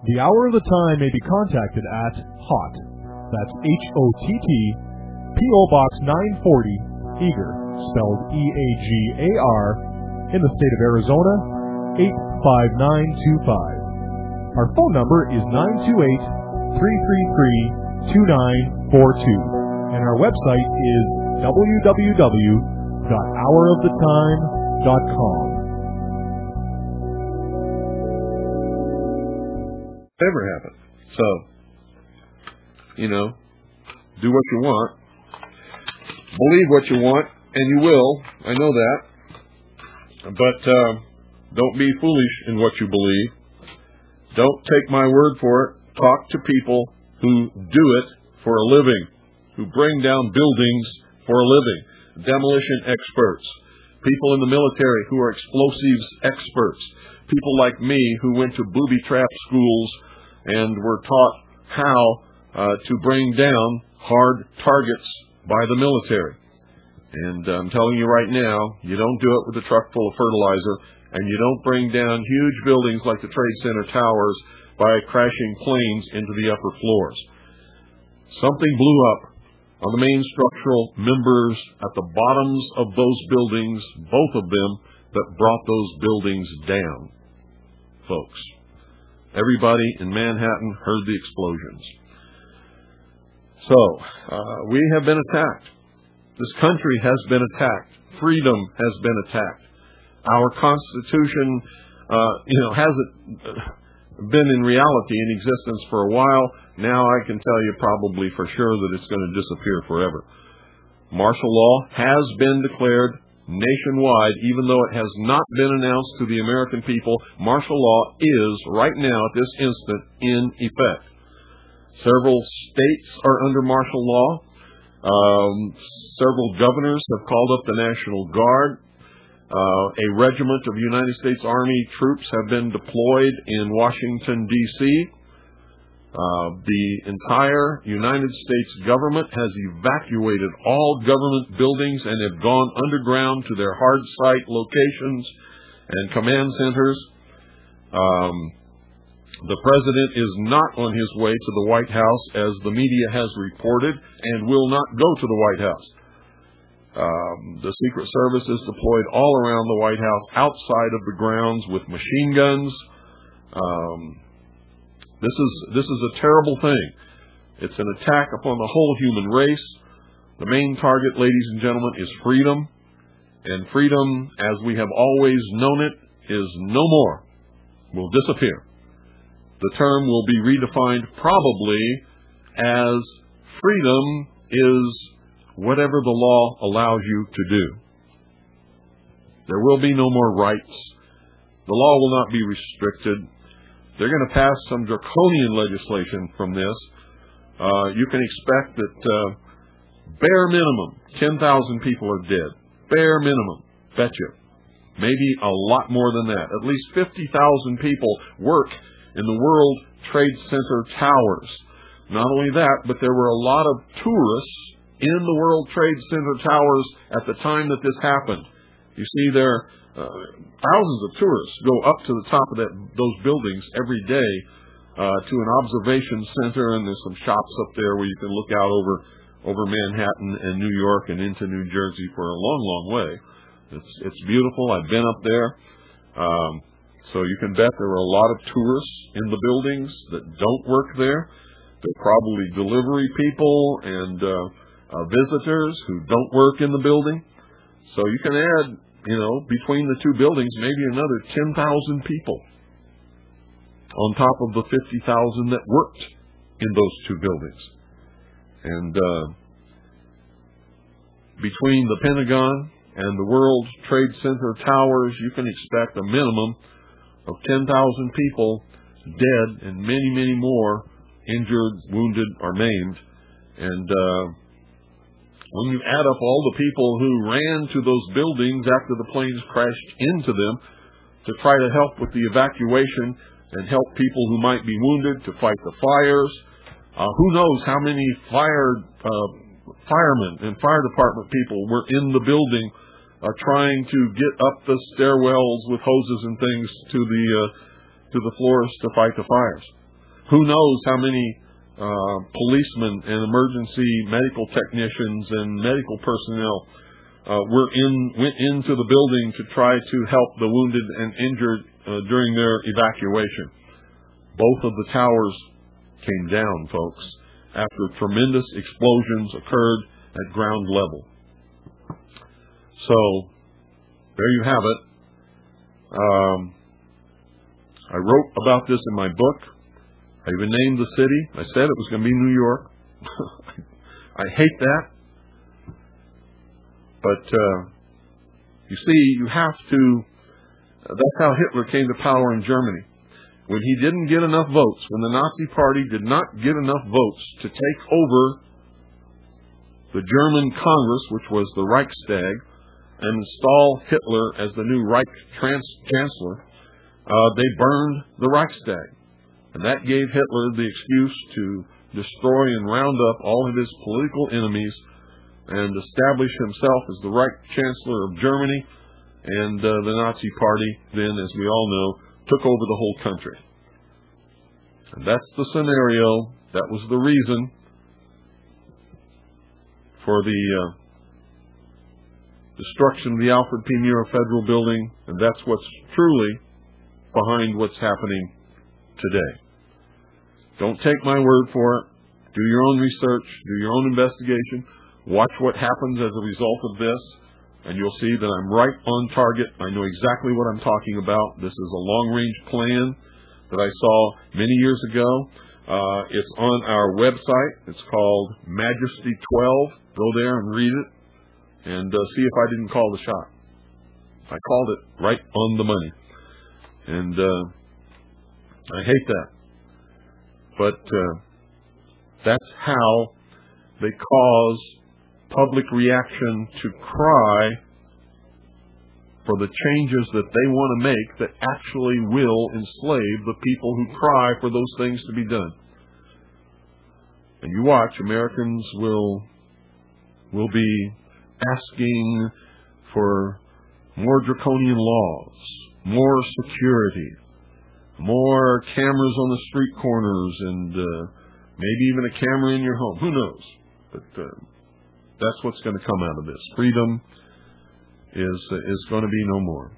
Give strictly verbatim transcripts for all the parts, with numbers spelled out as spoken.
The Hour of the Time may be contacted at HOTT, that's H O T T, P O Box nine forty, Eagar, spelled E A G A R, in the state of Arizona, eight five nine two five. Our phone number is nine two eight, three three three, two nine four two, and our website is w w w dot hour of the time dot com. Never happened. So, you know, do what you want, believe what you want, and you will. I know that. But uh, don't be foolish in what you believe. Don't take my word for it. Talk to people who do it for a living, who bring down buildings for a living, demolition experts, people in the military who are explosives experts, people like me who went to booby trap schools and were taught how uh, to bring down hard targets by the military. And I'm telling you right now, you don't do it with a truck full of fertilizer, and you don't bring down huge buildings like the Trade Center towers by crashing planes into the upper floors. Something blew up on the main structural members at the bottoms of those buildings, both of them, that brought those buildings down, folks. Everybody in Manhattan heard the explosions. So, uh, we have been attacked. This country has been attacked. Freedom has been attacked. Our Constitution, uh, you know, hasn't been in reality in existence for a while. Now I can tell you probably for sure that it's going to disappear forever. Martial law has been declared nationwide, even though it has not been announced to the American people. Martial law is, right now, at this instant, in effect. Several states are under martial law. Um, several governors have called up the National Guard. Uh, a regiment of United States Army troops have been deployed in Washington, D C Uh, the entire United States government has evacuated all government buildings and have gone underground to their hard site locations and command centers. Um, the president is not on his way to the White House, as the media has reported, and will not go to the White House. Um, the Secret Service is deployed all around the White House, outside of the grounds, with machine guns. Um, This is this is a terrible thing. It's an attack upon the whole human race. The main target, ladies and gentlemen, is freedom. And freedom, as we have always known it, is no more. Will disappear. The term will be redefined probably as freedom is whatever the law allows you to do. There will be no more rights. The law will not be restricted. They're going to pass some draconian legislation from this. Uh, you can expect that uh, bare minimum, ten thousand people are dead. Bare minimum. Betcha. Maybe a lot more than that. At least fifty thousand people work in the World Trade Center towers. Not only that, but there were a lot of tourists in the World Trade Center towers at the time that this happened. You see there, Uh, thousands of tourists go up to the top of that, those buildings every day uh, to an observation center, and there's some shops up there where you can look out over over Manhattan and New York and into New Jersey for a long, long way. It's it's beautiful. I've been up there, um, so you can bet there are a lot of tourists in the buildings that don't work there. They're probably delivery people and uh, uh, visitors who don't work in the building. So you can add, you know, between the two buildings, maybe another ten thousand people on top of the fifty thousand that worked in those two buildings. And uh, between the Pentagon and the World Trade Center towers, you can expect a minimum of ten thousand people dead and many, many more injured, wounded, or maimed. And uh, when you add up all the people who ran to those buildings after the planes crashed into them to try to help with the evacuation and help people who might be wounded to fight the fires, uh, who knows how many fire uh, firemen and fire department people were in the building uh, trying to get up the stairwells with hoses and things to the uh, to the floors to fight the fires. who knows how many uh, policemen and emergency medical technicians and medical personnel uh, were in went into the building to try to help the wounded and injured uh, during their evacuation. Both of the towers came down, folks, after tremendous explosions occurred at ground level. So, there you have it. Um, I wrote about this in my book. I even named the city. I said it was going to be New York. I hate that. But, uh, you see, you have to, that's how Hitler came to power in Germany. When he didn't get enough votes, when the Nazi Party did not get enough votes to take over the German Congress, which was the Reichstag, and install Hitler as the new Reich trans- Chancellor, uh, they burned the Reichstag. And that gave Hitler the excuse to destroy and round up all of his political enemies and establish himself as the Reich Chancellor of Germany. And uh, the Nazi Party then, as we all know, took over the whole country. And that's the scenario. That was the reason for the uh, destruction of the Alfred P. Murrah Federal Building, and that's what's truly behind what's happening today. Don't take my word for it. Do your own research. Do your own investigation. Watch what happens as a result of this, and you'll see that I'm right on target. I know exactly what I'm talking about. This is a long-range plan that I saw many years ago. Uh, it's on our website. It's called Majesty twelve. Go there and read it and uh, see if I didn't call the shot. I called it right on the money. And uh, I hate that. But uh, that's how they cause public reaction to cry for the changes that they want to make that actually will enslave the people who cry for those things to be done. And you watch, Americans will will be asking for more draconian laws, more security, more cameras on the street corners, and uh, maybe even a camera in your home. Who knows? But uh, that's what's going to come out of this. Freedom is uh, is going to be no more.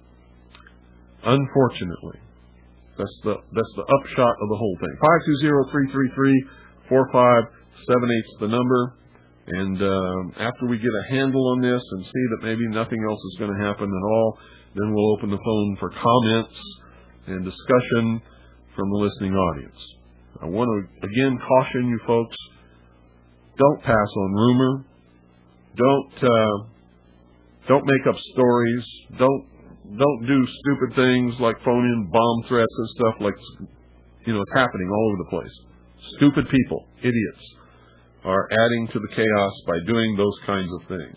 Unfortunately, that's the that's the upshot of the whole thing. five two zero, three three three, four five seven eight is the number. And uh, after we get a handle on this and see that maybe nothing else is going to happen at all, then we'll open the phone for comments and discussion from the listening audience. I want to again caution you folks, don't pass on rumor. Don't uh, don't make up stories. Don't don't do stupid things like phone in bomb threats and stuff like, you know, it's happening all over the place. Stupid people, idiots, are adding to the chaos by doing those kinds of things.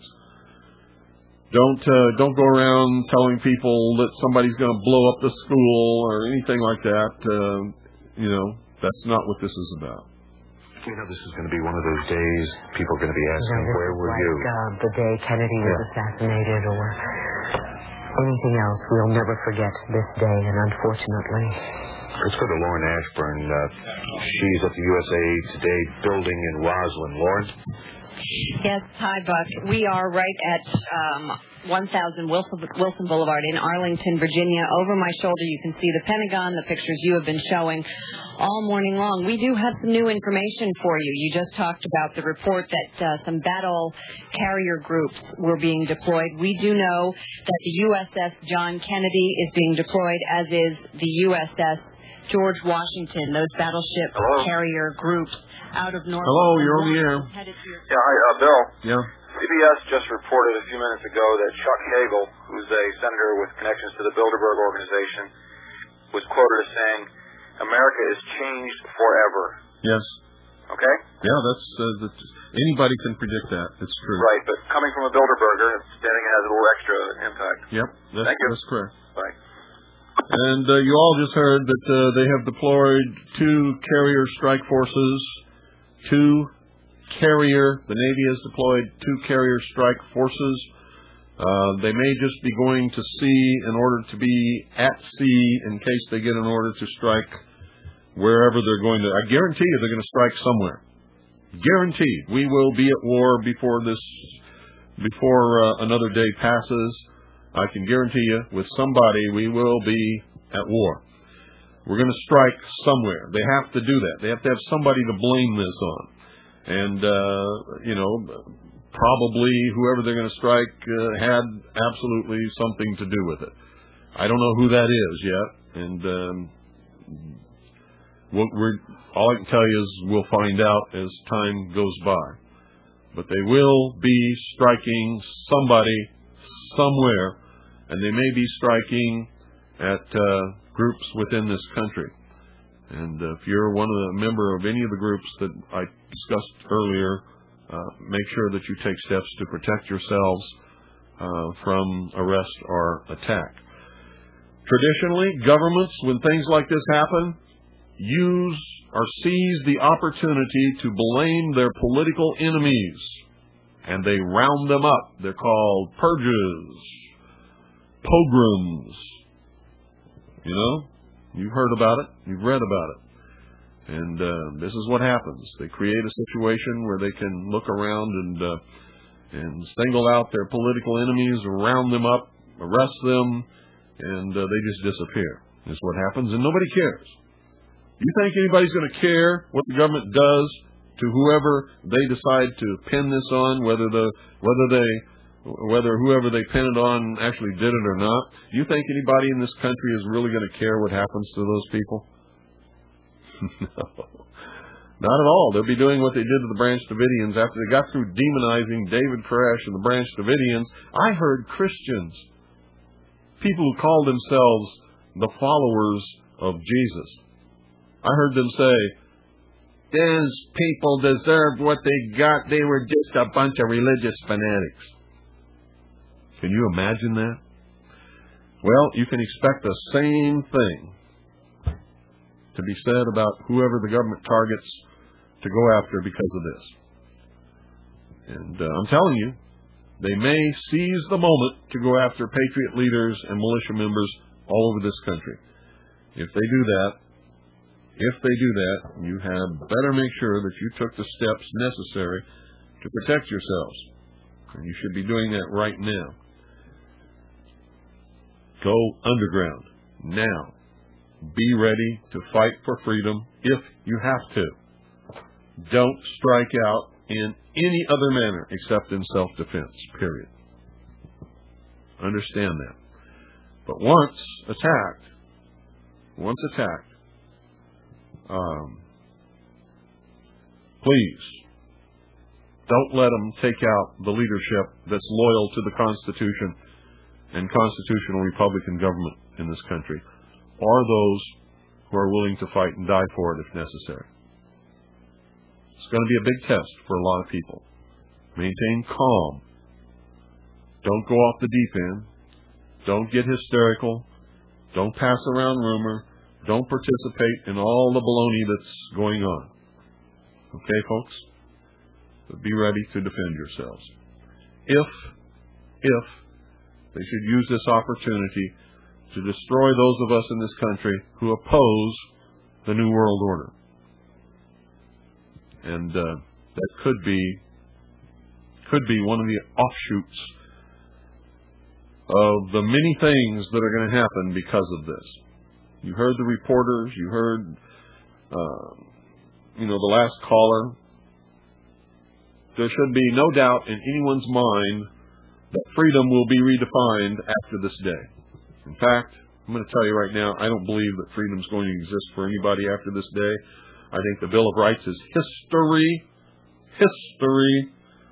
Don't uh, don't go around telling people that somebody's going to blow up the school or anything like that. Uh, you know, that's not what this is about. You know, this is going to be one of those days people are going to be asking, you know, where were like, you? Uh, the day Kennedy was yeah. assassinated or anything else. We'll never forget this day, and unfortunately... Let's go to Lauren Ashburn. Uh, she's at the U S A Today building in Roslyn. Lauren? Yes, hi, Buck. We are right at um, one thousand Wilson, Wilson Boulevard in Arlington, Virginia. Over my shoulder, you can see the Pentagon, the pictures you have been showing all morning long. We do have some new information for you. You just talked about the report that uh, some battle carrier groups were being deployed. We do know that the U S S John Kennedy is being deployed, as is the U S S George Washington, those battleship Hello? carrier groups out of Norfolk. Hello, you're on the air. Yeah, hi, uh, Bill. Yeah. C B S just reported a few minutes ago that Chuck Hagel, who's a senator with connections to the Bilderberg Organization, was quoted as saying, "America is changed forever." Yes. Okay? Yeah, that's, uh, that's anybody can predict that. It's true. Right, but coming from a Bilderberger, I think it has a little extra impact. Yep, that's, Thank you. that's correct. Bye. And uh, you all just heard that uh, they have deployed two carrier strike forces, two carrier, the Navy has deployed two carrier strike forces. Uh, they may just be going to sea in order to be at sea in case they get an order to strike wherever they're going to. I guarantee you they're going to strike somewhere. Guaranteed. We will be at war before this, before uh, another day passes. I can guarantee you, with somebody, we will be at war. We're going to strike somewhere. They have to do that. They have to have somebody to blame this on. And, uh, you know, probably whoever they're going to strike uh, had absolutely something to do with it. I don't know who that is yet. And um, what we're, all I can tell you is we'll find out as time goes by. But they will be striking somebody somewhere, and they may be striking at uh, groups within this country. And uh, if you're one of the member of any of the groups that I discussed earlier, uh, make sure that you take steps to protect yourselves uh, from arrest or attack. Traditionally, governments, when things like this happen, use or seize the opportunity to blame their political enemies, and they round them up. They're called purges, pogroms. You know, you've heard about it, you've read about it, and uh, this is what happens. They create a situation where they can look around and uh, and single out their political enemies, round them up, arrest them, and uh, they just disappear. That's what happens, and nobody cares. You think anybody's going to care what the government does to whoever they decide to pin this on, whether the whether they whether whoever they pin it on actually did it or not? You think anybody in this country is really going to care what happens to those people? No, not at all. They'll be doing what they did to the Branch Davidians after they got through demonizing David Koresh and the Branch Davidians. I heard Christians, people who called themselves the followers of Jesus, I heard them say, these people deserved what they got. They were just a bunch of religious fanatics. Can you imagine that? Well, you can expect the same thing to be said about whoever the government targets to go after because of this. And uh, I'm telling you, they may seize the moment to go after patriot leaders and militia members all over this country. If they do that, if they do that, you had better make sure that you took the steps necessary to protect yourselves. And you should be doing that right now. Go underground now. Be ready to fight for freedom if you have to. Don't strike out in any other manner except in self-defense, period. Understand that. But once attacked, once attacked, um, please don't let them take out the leadership that's loyal to the Constitution and constitutional Republican government in this country, or those who are willing to fight and die for it if necessary. It's going to be a big test for a lot of people. Maintain calm. Don't go off the deep end. Don't get hysterical. Don't pass around rumor. Don't participate in all the baloney that's going on. Okay, folks? But be ready to defend yourselves. If, if they should use this opportunity to destroy those of us in this country who oppose the New World Order. And uh, that could be, could be one of the offshoots of the many things that are going to happen because of this. You heard the reporters, you heard, uh, you know, the last caller. There should be no doubt in anyone's mind that freedom will be redefined after this day. In fact, I'm going to tell you right now, I don't believe that freedom is going to exist for anybody after this day. I think the Bill of Rights is history. History.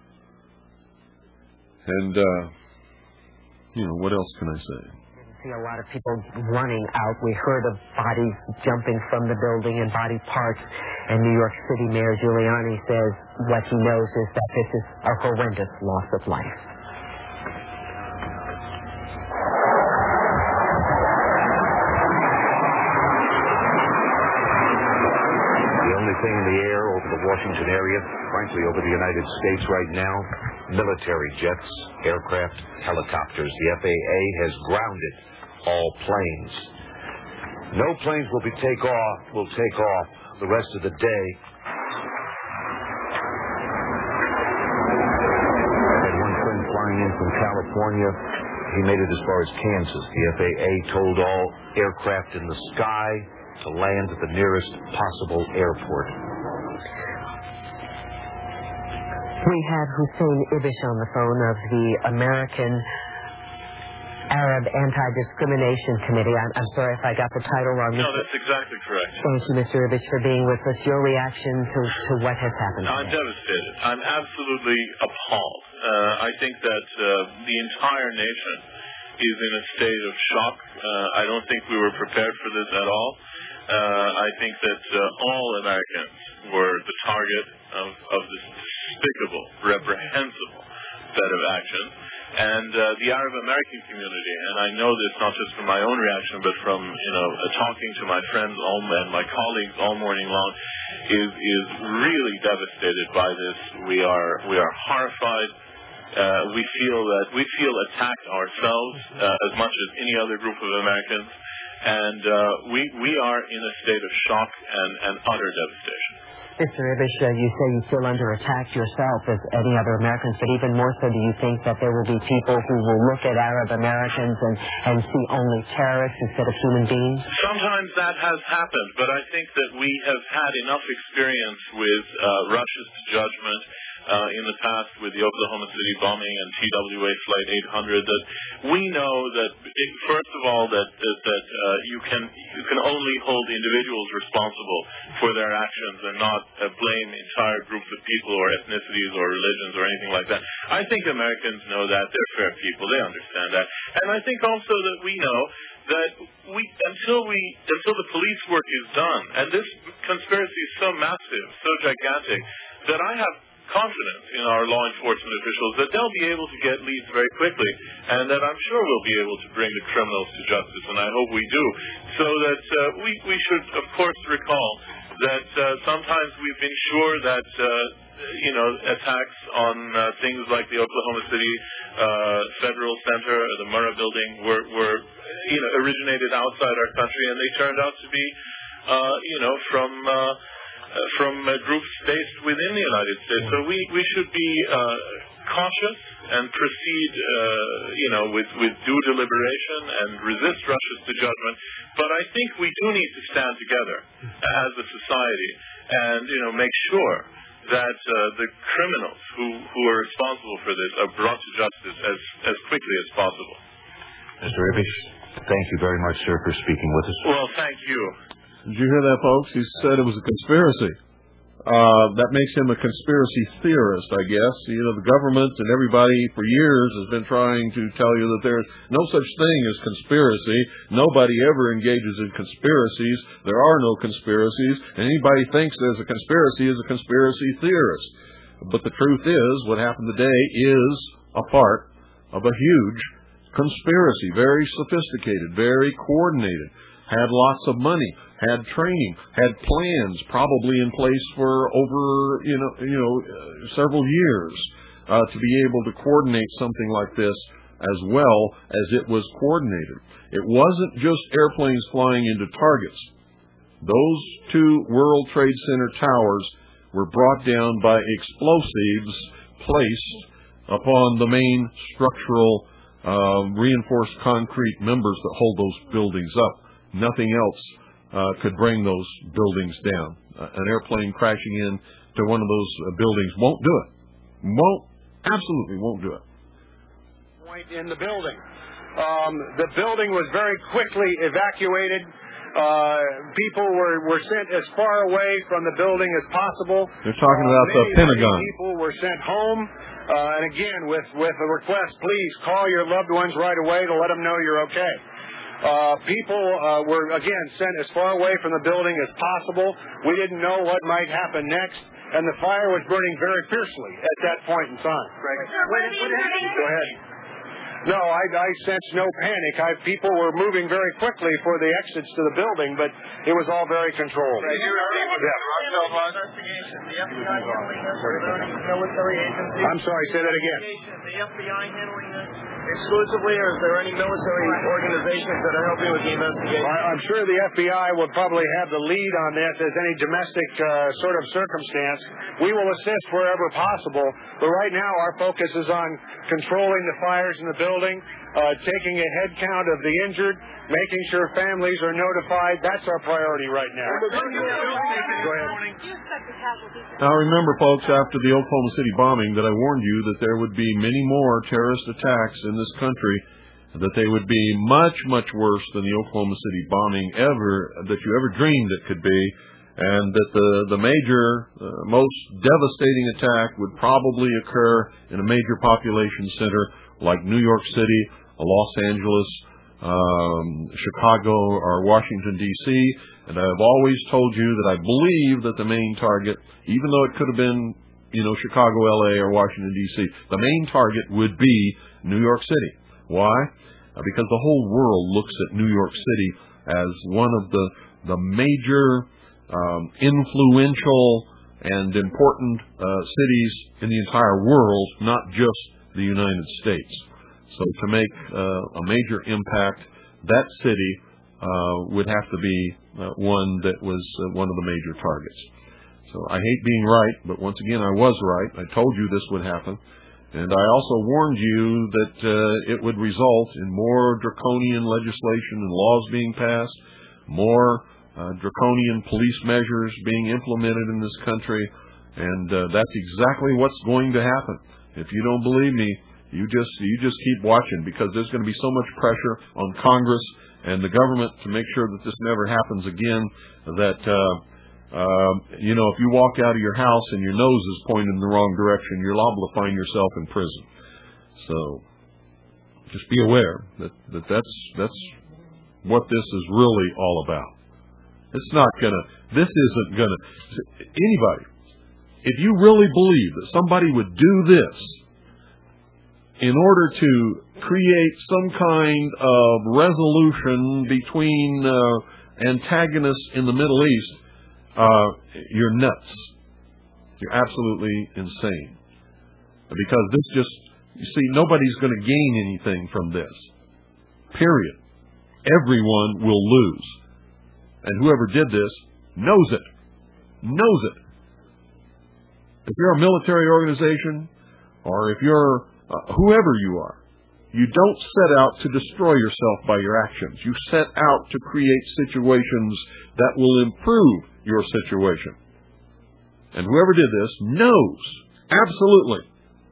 And, uh, you know, what else can I say? See a lot of people running out. We heard of bodies jumping from the building and body parts. And New York City Mayor Giuliani says what he knows is that this is a horrendous loss of life. The only thing in the air over the Washington area, frankly over the United States right now, military jets, aircraft, helicopters. The F A A has grounded all planes. No planes will be take off. Will take off the rest of the day. I had one friend flying in from California. He made it as far as Kansas. The F A A told all aircraft in the sky to land at the nearest possible airport. We have Hussein Ibish on the phone of the American Arab Anti-Discrimination Committee. I'm, I'm sorry if I got the title wrong. No, that's exactly correct. Thank you, Mister Ibish, for being with us. Your reaction to, to what has happened I'm today. devastated. I'm absolutely appalled. Uh, I think that uh, the entire nation is in a state of shock. Uh, I don't think we were prepared for this at all. Uh, I think that uh, all Americans were the target of, of this despicable, reprehensible set of actions. And uh, the Arab American community, and I know this not just from my own reaction, but from, you know, uh, talking to my friends all and my colleagues all morning long, is is really devastated by this. We are we are horrified. Uh, we feel that we feel attacked ourselves uh, as much as any other group of Americans, and uh, we we are in a state of shock and, and utter devastation. Mister Ibish, uh, you say you feel under attack yourself as any other Americans, but even more so, do you think that there will be people who will look at Arab Americans and, and see only terrorists instead of human beings? Sometimes that has happened, but I think that we have had enough experience with uh, Russia's judgment uh, in the past with the Oklahoma City bombing and T W A Flight eight hundred that we know that, it, first of all, that that, that uh, you can you can only hold individuals responsible for their actions and not uh, blame entire groups of people or ethnicities or religions or anything like that. I think Americans know that. They're fair people. They understand that. And I think also that we know that we until we until the police work is done, and this conspiracy is so massive, so gigantic, that I have confidence in our law enforcement officials that they'll be able to get leads very quickly, and that I'm sure we'll be able to bring the criminals to justice, and I hope we do. So that uh, we, we should, of course, recall that uh, sometimes we've been sure that, uh, you know, attacks on uh, things like the Oklahoma City uh, Federal Center or the Murrah Building were, were, you know, originated outside our country, and they turned out to be, uh, you know, from... Uh, Uh, from uh, groups based within the United States. So we, we should be uh, cautious and proceed, uh, you know, with, with due deliberation and resist Russia's to judgment. But I think we do need to stand together as a society and, you know, make sure that uh, the criminals who, who are responsible for this are brought to justice as, as quickly as possible. Mister Ibish, thank you very much, sir, for speaking with us. Well, thank you. Did you hear that, folks? He said it was a conspiracy. Uh, that makes him a conspiracy theorist, I guess. You know, the government and everybody for years has been trying to tell you that there's no such thing as conspiracy. Nobody ever engages in conspiracies. There are no conspiracies. And anybody thinks there's a conspiracy is a conspiracy theorist. But the truth is, what happened today is a part of a huge conspiracy. Very sophisticated, very coordinated. Had lots of money, had training, had plans probably in place for over, you know, you know, uh, several years uh, to be able to coordinate something like this as well as it was coordinated. It wasn't just airplanes flying into targets. Those two World Trade Center towers were brought down by explosives placed upon the main structural uh, reinforced concrete members that hold those buildings up. Nothing else uh, could bring those buildings down. Uh, an airplane crashing in to one of those uh, buildings won't do it. Won't, absolutely won't do it. Point in the building. Um, the building was very quickly evacuated. Uh, people were, were sent as far away from the building as possible. They're talking uh, about the many, Pentagon. Many people were sent home. Uh, and again, with, with a request, please call your loved ones right away to let them know you're okay. Uh, people uh, were, again, sent as far away from the building as possible. We didn't know what might happen next, and the fire was burning very fiercely at that point in time. Greg. Go ahead. No, I, I sensed no panic. I, people were moving very quickly for the exits to the building, but it was all very controlled. Greg, you were able to investigation. The F B I handling this, military agency. I'm sorry, say that again. The F B I handling this. exclusively, or is there any military organizations that are helping with the investigation? I, I'm sure the F B I will probably have the lead on this as any domestic uh, sort of circumstance. We will assist wherever possible, but right now our focus is on controlling the fires in the building, uh, taking a head count of the injured, making sure families are notified. That's our priority right now. Go ahead. Now remember, folks, after the Oklahoma City bombing that I warned you that there would be many more terrorist attacks in this country, that they would be much, much worse than the Oklahoma City bombing ever, that you ever dreamed it could be, and that the, the major, uh, most devastating attack would probably occur in a major population center like New York City, Los Angeles, Um, Chicago or Washington, D C, and I've always told you that I believe that the main target, even though it could have been, you know, Chicago, L A, or Washington, D C, the main target would be New York City. Why? Uh, because the whole world looks at New York City as one of the, the major um, influential and important uh, cities in the entire world, not just the United States. So to make uh, a major impact, that city uh, would have to be uh, one that was uh, one of the major targets. So I hate being right, but once again, I was right. I told you this would happen. And I also warned you that uh, it would result in more draconian legislation and laws being passed, more uh, draconian police measures being implemented in this country. And uh, that's exactly what's going to happen. If you don't believe me, You just you just keep watching, because there's going to be so much pressure on Congress and the government to make sure that this never happens again, that, uh, uh, you know, if you walk out of your house and your nose is pointed in the wrong direction, you're liable to find yourself in prison. So just be aware that, that that's, that's what this is really all about. It's not going to, this isn't going to, anybody, if you really believe that somebody would do this in order to create some kind of resolution between uh, antagonists in the Middle East, uh, you're nuts. You're absolutely insane. Because this just, you see, nobody's going to gain anything from this. Period. Everyone will lose. And whoever did this knows it. Knows it. If you're a military organization, or if you're Uh, whoever you are, you don't set out to destroy yourself by your actions. You set out to create situations that will improve your situation. And whoever did this knows, absolutely,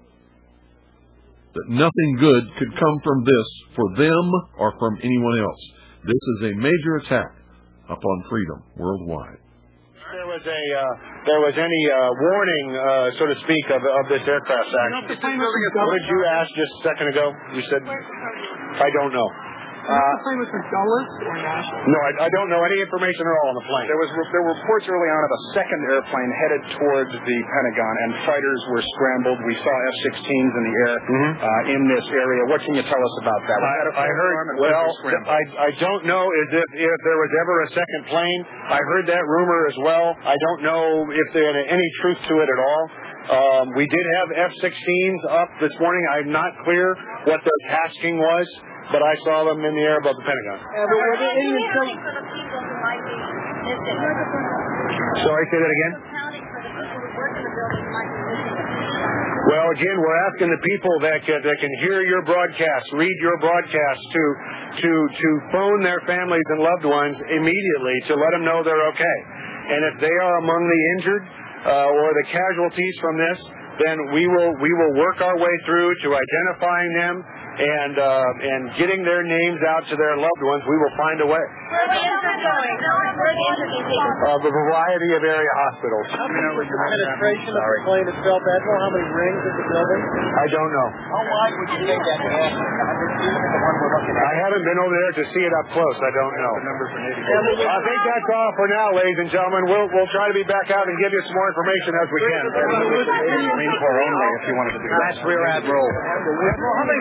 that nothing good could come from this for them or from anyone else. This is a major attack upon freedom worldwide. There was a uh, there was any uh, warning, uh, so to speak, of, of this aircraft action. What did you ask just a second ago? You said, I don't know. Uh, the plane was from Dulles or National? No, I, I don't know any information at all on the plane. There was there were reports early on of a second airplane headed towards the Pentagon, and fighters were scrambled. We saw F sixteens in the air mm-hmm. uh, in this area. What can you tell us about that? I, I heard. Well, I I don't know as if if there was ever a second plane. I heard that rumor as well. I don't know if there had any truth to it at all. Um, we did have F sixteens up this morning. I'm not clear what their tasking was, but I saw them in the air above the Pentagon. Uh, but were there any accounting for the people who might be missing? Sorry, say that again? Accounting for the people who work in the building who might be missing. Well, again, we're asking the people that can, that can hear your broadcast, read your broadcast, to to to phone their families and loved ones immediately to let them know they're okay. And if they are among the injured uh, or the casualties from this, then we will we will work our way through to identifying them and uh, and getting their names out to their loved ones. We will find a way. Where are the injured going? Where are the injured going? Uh, the variety of area hospitals. How many penetration of the plane itself? I don't know how many rings is the building? I don't know. How wide would you think that gas is? one hundred feet is the one we're looking at. I haven't been over there to see it up close. I don't know. I think that's all for now, ladies and gentlemen. We'll we'll try to be back out and give you some more information as we can. Marine Corps only, if you wanted to do that. That's Rear Admiral. How many people work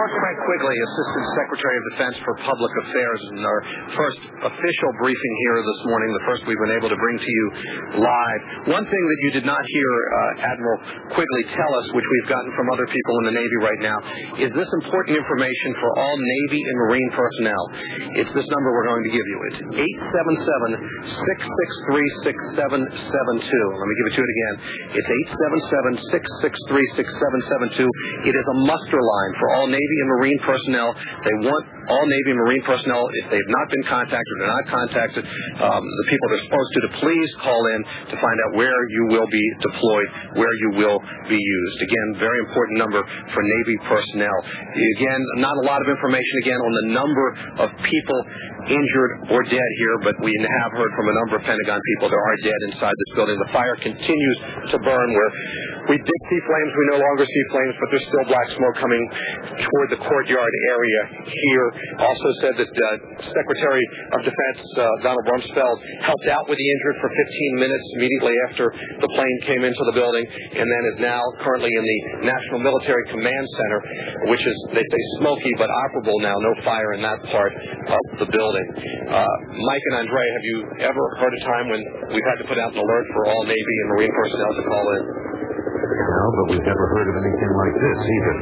Frank Quigley, Assistant Secretary of Defense for Public Affairs, in our first official briefing here this morning, the first we've been able to bring to you live. One thing that you did not hear uh, Admiral Quigley tell us, which we've gotten from other people in the Navy right now, is this important information for all Navy and Marine personnel. It's this number we're going to give you. It's eight seven seven, six six three, six seven seven two. Let me give it to you again. It's eight seven seven, six six three, six seven seven two. It is a muster line for all Navy and Marine personnel. They want all Navy and Marine personnel, if they've not been contacted or not contacted, um, the people they're supposed to, to please call in to find out where you will be deployed, where you will be used. Again, very important number for Navy personnel. Again, not a lot of information, again, on the number of people injured or dead here, but we have heard from a number of Pentagon people there are dead inside this building. The fire continues to burn where we did see flames. We no longer see flames, but there's still black smoke coming toward the courtyard area here. Also said that uh, Secretary of Defense uh, Donald Rumsfeld helped out with the injured for fifteen minutes immediately after the plane came into the building, and then is now currently in the National Military Command Center, which is, they say, smoky but operable now. No fire in that part of the building. Uh, Mike and Andre, have you ever heard a time when we've had to put out an alert for all Navy and Marine personnel to call in? No, but we've never heard of anything like this either.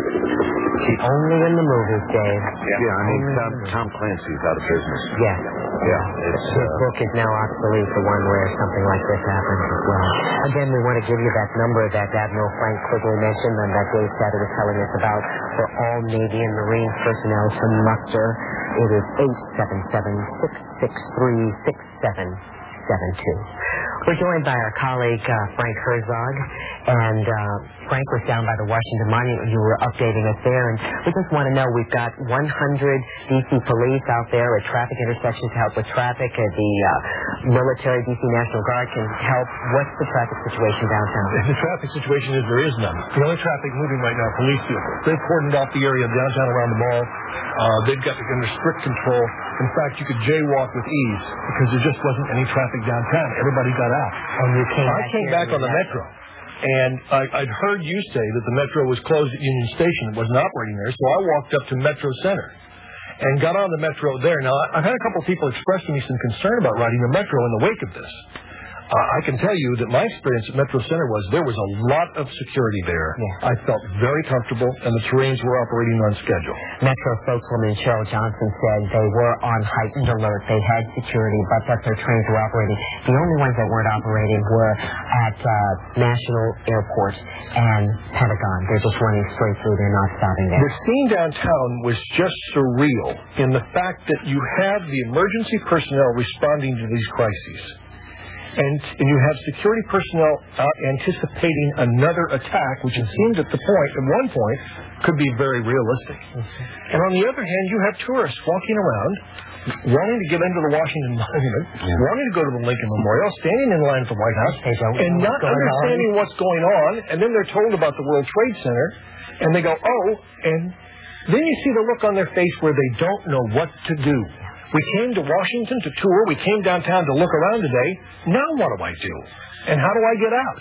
Only in the movies, Dave. Yeah, yeah I mean, Tom, Tom Clancy's out of business. Yes. Yeah. It's, His uh, book is now obsolete, the one where something like this happens as well. Again, we want to give you that number that Admiral Frank Quigley mentioned and that Dave Satter was telling us about for all Navy and Marine personnel to muster. It is eight seven seven, six six three, six seven seven two. We're joined by our colleague, uh, Frank Herzog, and uh, Frank was down by the Washington Monument. You were updating us there, and we just want to know, we've got one hundred D C police out there at traffic intersections to help with traffic. Uh, the uh, military D C National Guard can help. What's the traffic situation downtown? The traffic situation is there is none. The only traffic moving right now, police vehicles. They've cordoned off the area downtown around the mall. Uh, they've got it under strict control. In fact, you could jaywalk with ease because there just wasn't any traffic downtown. Everybody got out. Oh, you came I back came back on the Metro. And I, I'd heard you say that the Metro was closed at Union Station. It wasn't operating there. So I walked up to Metro Center and got on the Metro there. Now, I've had a couple of people express to me some concern about riding the Metro in the wake of this. Uh, I can tell you that my experience at Metro Center was there was a lot of security there. Yeah. I felt very comfortable, and the terrains were operating on schedule. Metro spokeswoman Cheryl Johnson said they were on heightened alert. They had security, but that their trains were operating. The only ones that weren't operating were at uh, National Airport and Pentagon. They're just running straight through. They're not stopping there. The scene downtown was just surreal in the fact that you have the emergency personnel responding to these crises. And, and you have security personnel out anticipating another attack, which it seemed at the point, at one point, could be very realistic. Mm-hmm. And on the other hand, you have tourists walking around, wanting to get into the Washington Monument, yeah. wanting to go to the Lincoln Memorial, standing in line at the White House, and not understanding on. what's going on. And then they're told about the World Trade Center, and they go, oh, and then you see the look on their face where they don't know what to do. We came to Washington to tour. We came downtown to look around today. Now what do I do? And how do I get out?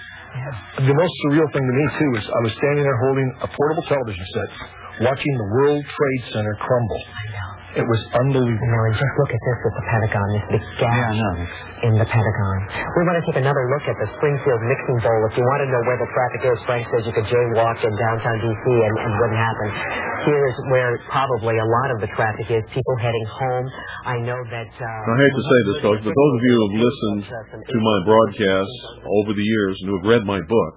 Yeah. The most surreal thing to me, too, is I was standing there holding a portable television set, watching the World Trade Center crumble. I know. It was unbelievable. You know, and just look at this at the Pentagon, this big gash yeah, in the Pentagon. We want to take another look at the Springfield Mixing Bowl. If you want to know where the traffic is, Frank says you could jaywalk in downtown D C and it wouldn't happen. Here is where probably a lot of the traffic is, people heading home. I know that... Uh, I hate to say this, folks, but those of you who have listened to my broadcasts over the years and who have read my book,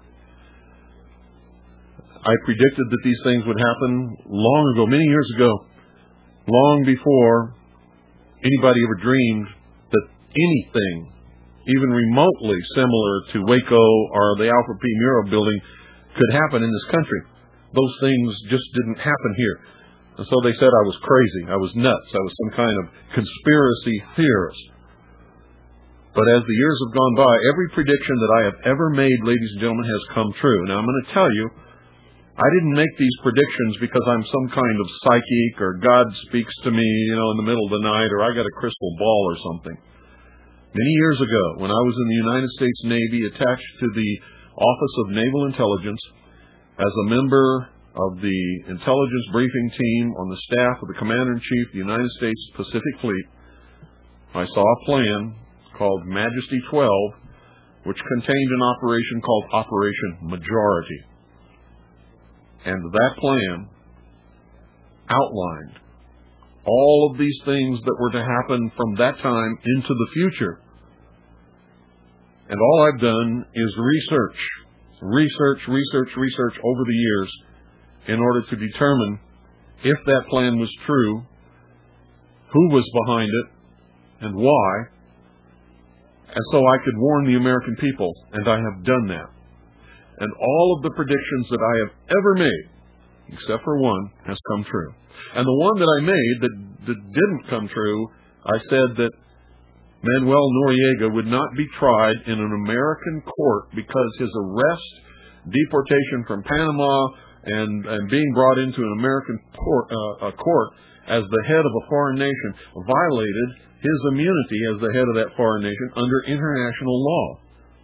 I predicted that these things would happen long ago, many years ago. Long before anybody ever dreamed that anything, even remotely similar to Waco or the Alfred P. Murrah building, could happen in this country. Those things just didn't happen here. And so they said I was crazy, I was nuts, I was some kind of conspiracy theorist. But as the years have gone by, every prediction that I have ever made, ladies and gentlemen, has come true. Now I'm going to tell you, I didn't make these predictions because I'm some kind of psychic or God speaks to me, you know, in the middle of the night, or I got a crystal ball or something. Many years ago, when I was in the United States Navy attached to the Office of Naval Intelligence as a member of the intelligence briefing team on the staff of the Commander-in-Chief of the United States Pacific Fleet, I saw a plan called Majesty twelve, which contained an operation called Operation Majority. And that plan outlined all of these things that were to happen from that time into the future. And all I've done is research, research, research, research over the years in order to determine if that plan was true, who was behind it, and why, and so I could warn the American people, and I have done that. And all of the predictions that I have ever made, except for one, has come true. And the one that I made that, that didn't come true, I said that Manuel Noriega would not be tried in an American court because his arrest, deportation from Panama, and, and being brought into an American court, uh, a court as the head of a foreign nation violated his immunity as the head of that foreign nation under international law.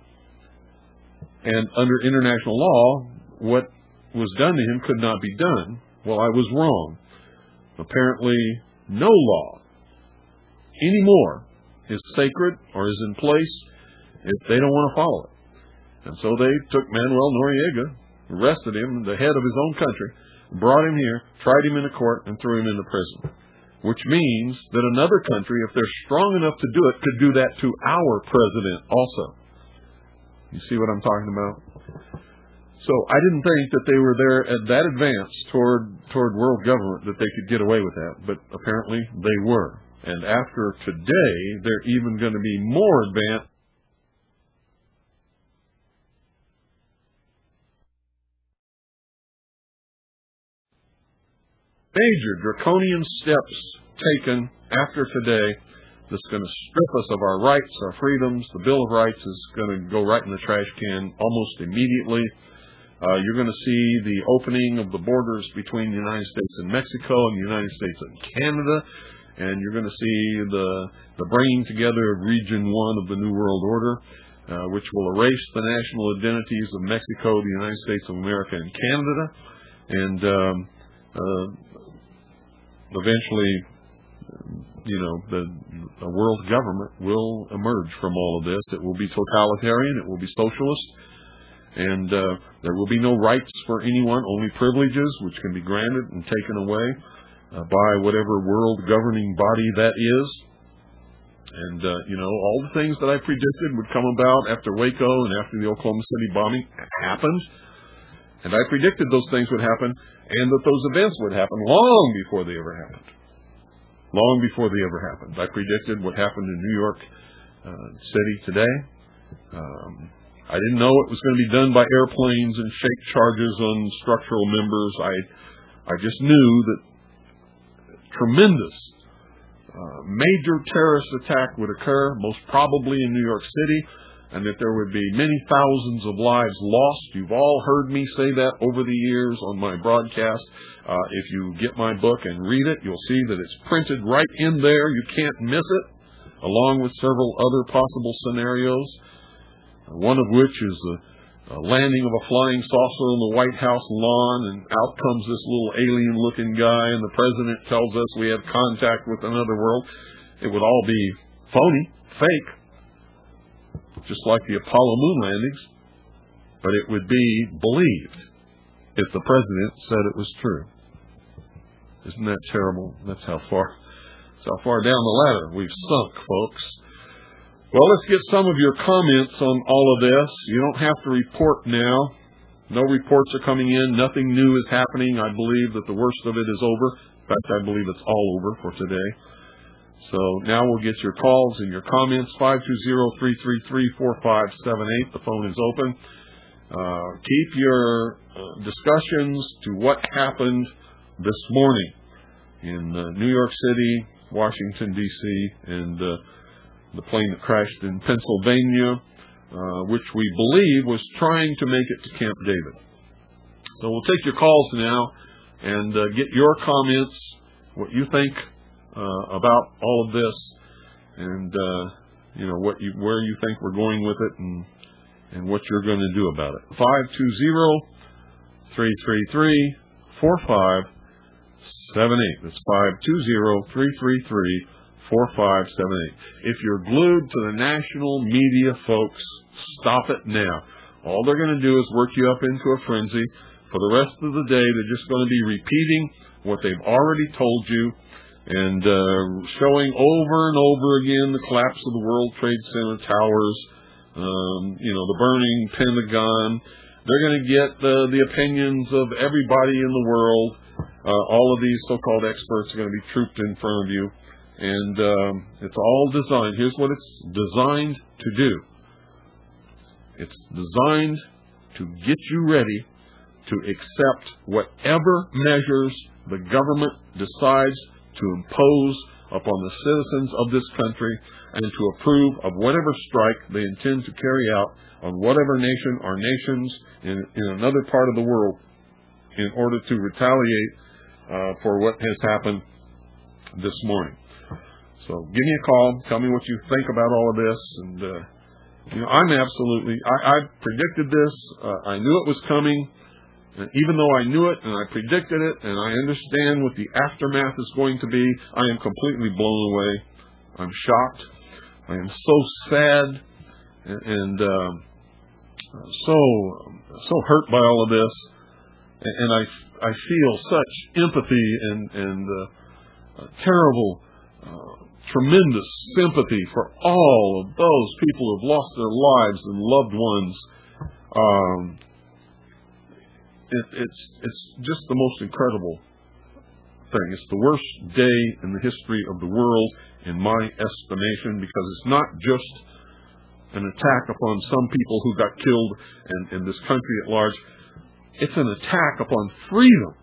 And under international law, what was done to him could not be done. Well, I was wrong. Apparently, no law anymore is sacred or is in place if they don't want to follow it. And so they took Manuel Noriega, arrested him, the head of his own country, brought him here, tried him in a court, and threw him into prison. Which means that another country, if they're strong enough to do it, could do that to our president also. You see what I'm talking about? So I didn't think that they were there at that advance toward toward world government that they could get away with that, but apparently they were. And after today, they're even going to be more advanced. Major draconian steps taken after today that's going to strip us of our rights, our freedoms. The Bill of Rights is going to go right in the trash can almost immediately. Uh, you're going to see the opening of the borders between the United States and Mexico and the United States and Canada. And you're going to see the, the bringing together of Region one of the New World Order, uh, which will erase the national identities of Mexico, the United States of America, and Canada. And um, uh, eventually, you know, the, the world government will emerge from all of this. It will be totalitarian. It will be socialist. And uh, there will be no rights for anyone, only privileges, which can be granted and taken away uh, by whatever world governing body that is. And, uh, you know, all the things that I predicted would come about after Waco and after the Oklahoma City bombing happened. And I predicted those things would happen and that those events would happen long before they ever happened. Long before they ever happened. I predicted what happened in New York uh, City today. Um, I didn't know it was going to be done by airplanes and shake charges on structural members. I I just knew that tremendous uh, major terrorist attack would occur, most probably in New York City, and that there would be many thousands of lives lost. You've all heard me say that over the years on my broadcast. Uh, if you get my book and read it, you'll see that it's printed right in there. You can't miss it, along with several other possible scenarios. One of which is a, a landing of a flying saucer on the White House lawn, and out comes this little alien-looking guy, and the president tells us we have contact with another world. It would all be phony, fake, just like the Apollo moon landings, but it would be believed if the president said it was true. Isn't that terrible? That's how far, that's how far down the ladder we've sunk, folks. Well, let's get some of your comments on all of this. You don't have to report now. No reports are coming in. Nothing new is happening. I believe that the worst of it is over. In fact, I believe it's all over for today. So now we'll get your calls and your comments. five two zero, three three three, four five seven eight. The phone is open. Uh, keep your uh, discussions to what happened this morning in uh, New York City, Washington, D C, and uh, the plane that crashed in Pennsylvania, uh, which we believe was trying to make it to Camp David. So we'll take your calls now and uh, get your comments, what you think uh, about all of this, and uh, you know what you, where you think we're going with it, and and what you're going to do about it. five two zero, three three three, four five seven eight. That's five two zero, three three three, four five seven eight. If you're glued to the national media, folks, stop it now. All they're going to do is work you up into a frenzy. For the rest of the day, they're just going to be repeating what they've already told you and uh, showing over and over again the collapse of the World Trade Center towers, um, you know, the burning Pentagon. They're going to get the, the opinions of everybody in the world. Uh, all of these so-called experts are going to be trooped in front of you. And um, it's all designed. Here's what it's designed to do. It's designed to get you ready to accept whatever measures the government decides to impose upon the citizens of this country and to approve of whatever strike they intend to carry out on whatever nation or nations in, in another part of the world in order to retaliate uh, for what has happened this morning. So give me a call. Tell me what you think about all of this. And, uh, you know, I'm absolutely, I, I predicted this. Uh, I knew it was coming. And even though I knew it and I predicted it and I understand what the aftermath is going to be, I am completely blown away. I'm shocked. I am so sad and, and um, so so hurt by all of this. And, and I, I feel such empathy and, and uh, terrible, uh, tremendous sympathy for all of those people who have lost their lives and loved ones. Um, It, it's it's just the most incredible thing. It's the worst day in the history of the world, in my estimation, because it's not just an attack upon some people who got killed and, and this country at large. It's an attack upon freedom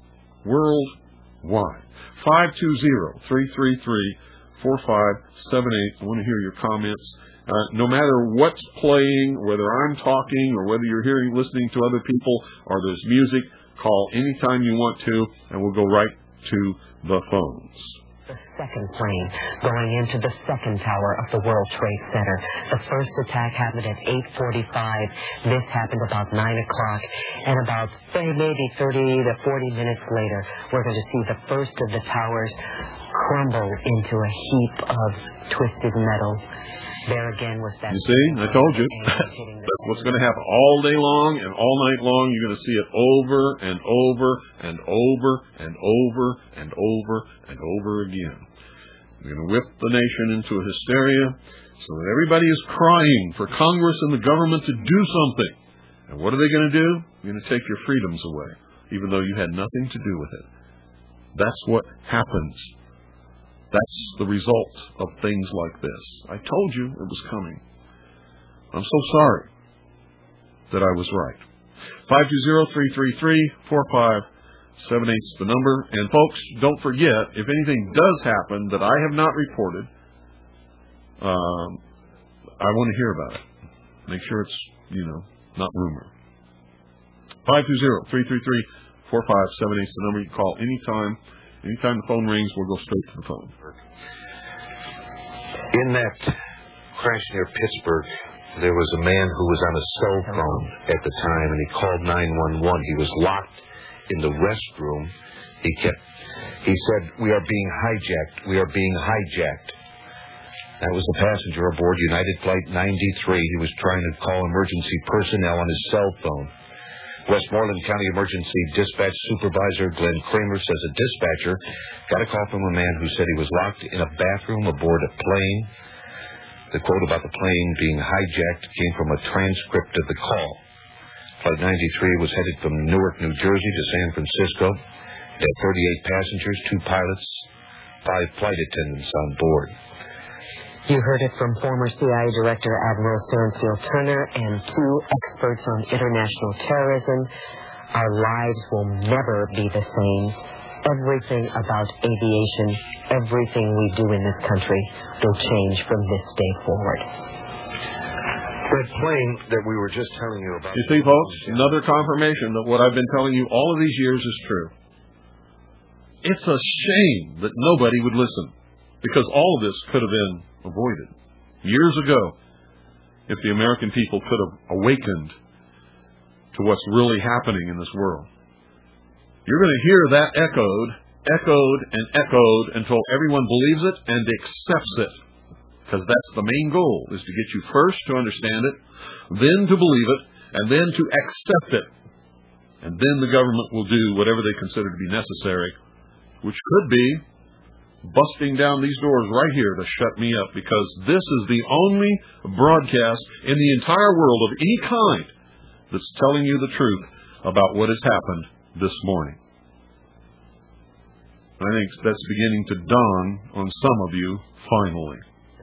worldwide. five two zero, three three three, four five seven eight. I want to hear your comments. Uh, no matter what's playing, whether I'm talking or whether you're hearing, listening to other people or there's music, call anytime you want to, and we'll go right to the phones. The second plane going into the second tower of the World Trade Center. The first attack happened at eight forty-five. This happened about nine o'clock. And about say, maybe thirty to forty minutes later, we're going to see the first of the towers crumble into a heap of twisted metal. There again was that. You see, I told you. That's what's going to happen all day long and all night long. You're going to see it over and over and over and over and over and over again. You're going to whip the nation into a hysteria so that everybody is crying for Congress and the government to do something. And what are they going to do? They're going to take your freedoms away, even though you had nothing to do with it. That's what happens. That's the result of things like this. I told you it was coming. I'm so sorry that I was right. five two zero, three three three, four five seven eight is the number. And folks, don't forget, if anything does happen that I have not reported, um, I want to hear about it. Make sure it's, you know, not rumor. five two zero, three three three, four five seven eight is the number. You can call anytime. Anytime the phone rings, we'll go straight to the phone. In that crash near Pittsburgh, there was a man who was on a cell phone at the time, and he called nine one one. He was locked in the restroom. He kept, he said, "We are being hijacked. We are being hijacked." That was the passenger aboard United Flight ninety-three. He was trying to call emergency personnel on his cell phone. Westmoreland County Emergency Dispatch Supervisor Glenn Kramer says a dispatcher got a call from a man who said he was locked in a bathroom aboard a plane. The quote about the plane being hijacked came from a transcript of the call. Flight ninety-three was headed from Newark, New Jersey to San Francisco. It had thirty-eight passengers, two pilots, five flight attendants on board. You heard it from former C I A Director Admiral Stansfield Turner and two experts on international terrorism. Our lives will never be the same. Everything about aviation, everything we do in this country will change from this day forward. That plane that we were just telling you about. You see, folks, another confirmation that what I've been telling you all of these years is true. It's a shame that nobody would listen, because all of this could have been avoided years ago if the American people could have awakened to what's really happening in this world. You're going to hear that echoed, echoed, and echoed until everyone believes it and accepts it. Because that's the main goal, is to get you first to understand it, then to believe it, and then to accept it. And then the government will do whatever they consider to be necessary, which could be busting down these doors right here to shut me up, because this is the only broadcast in the entire world of any kind that's telling you the truth about what has happened this morning. I think that's beginning to dawn on some of you finally.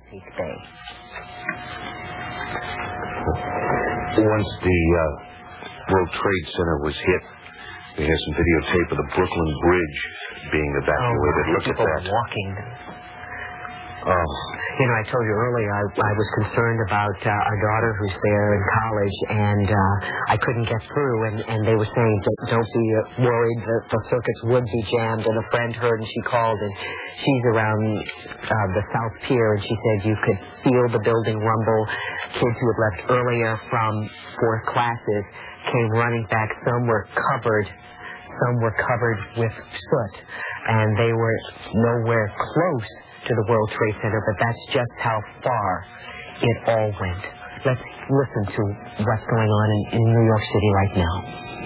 Once the uh, World Trade Center was hit, we had some videotape of the Brooklyn Bridge being evacuated. Oh, Look at that. Walking. Oh. You know, I told you earlier I, I was concerned about uh, our daughter who's there in college, and uh, I couldn't get through, and, and they were saying, don't, don't be uh, worried that the circuits would be jammed, and a friend heard, and she called, and she's around uh, the South Pier, and she said you could feel the building rumble. Kids who had left earlier from for classes came running back. Some were covered. Some were covered with soot, and they were nowhere close to the World Trade Center, but that's just how far it all went. Let's listen to what's going on in, in New York City right now.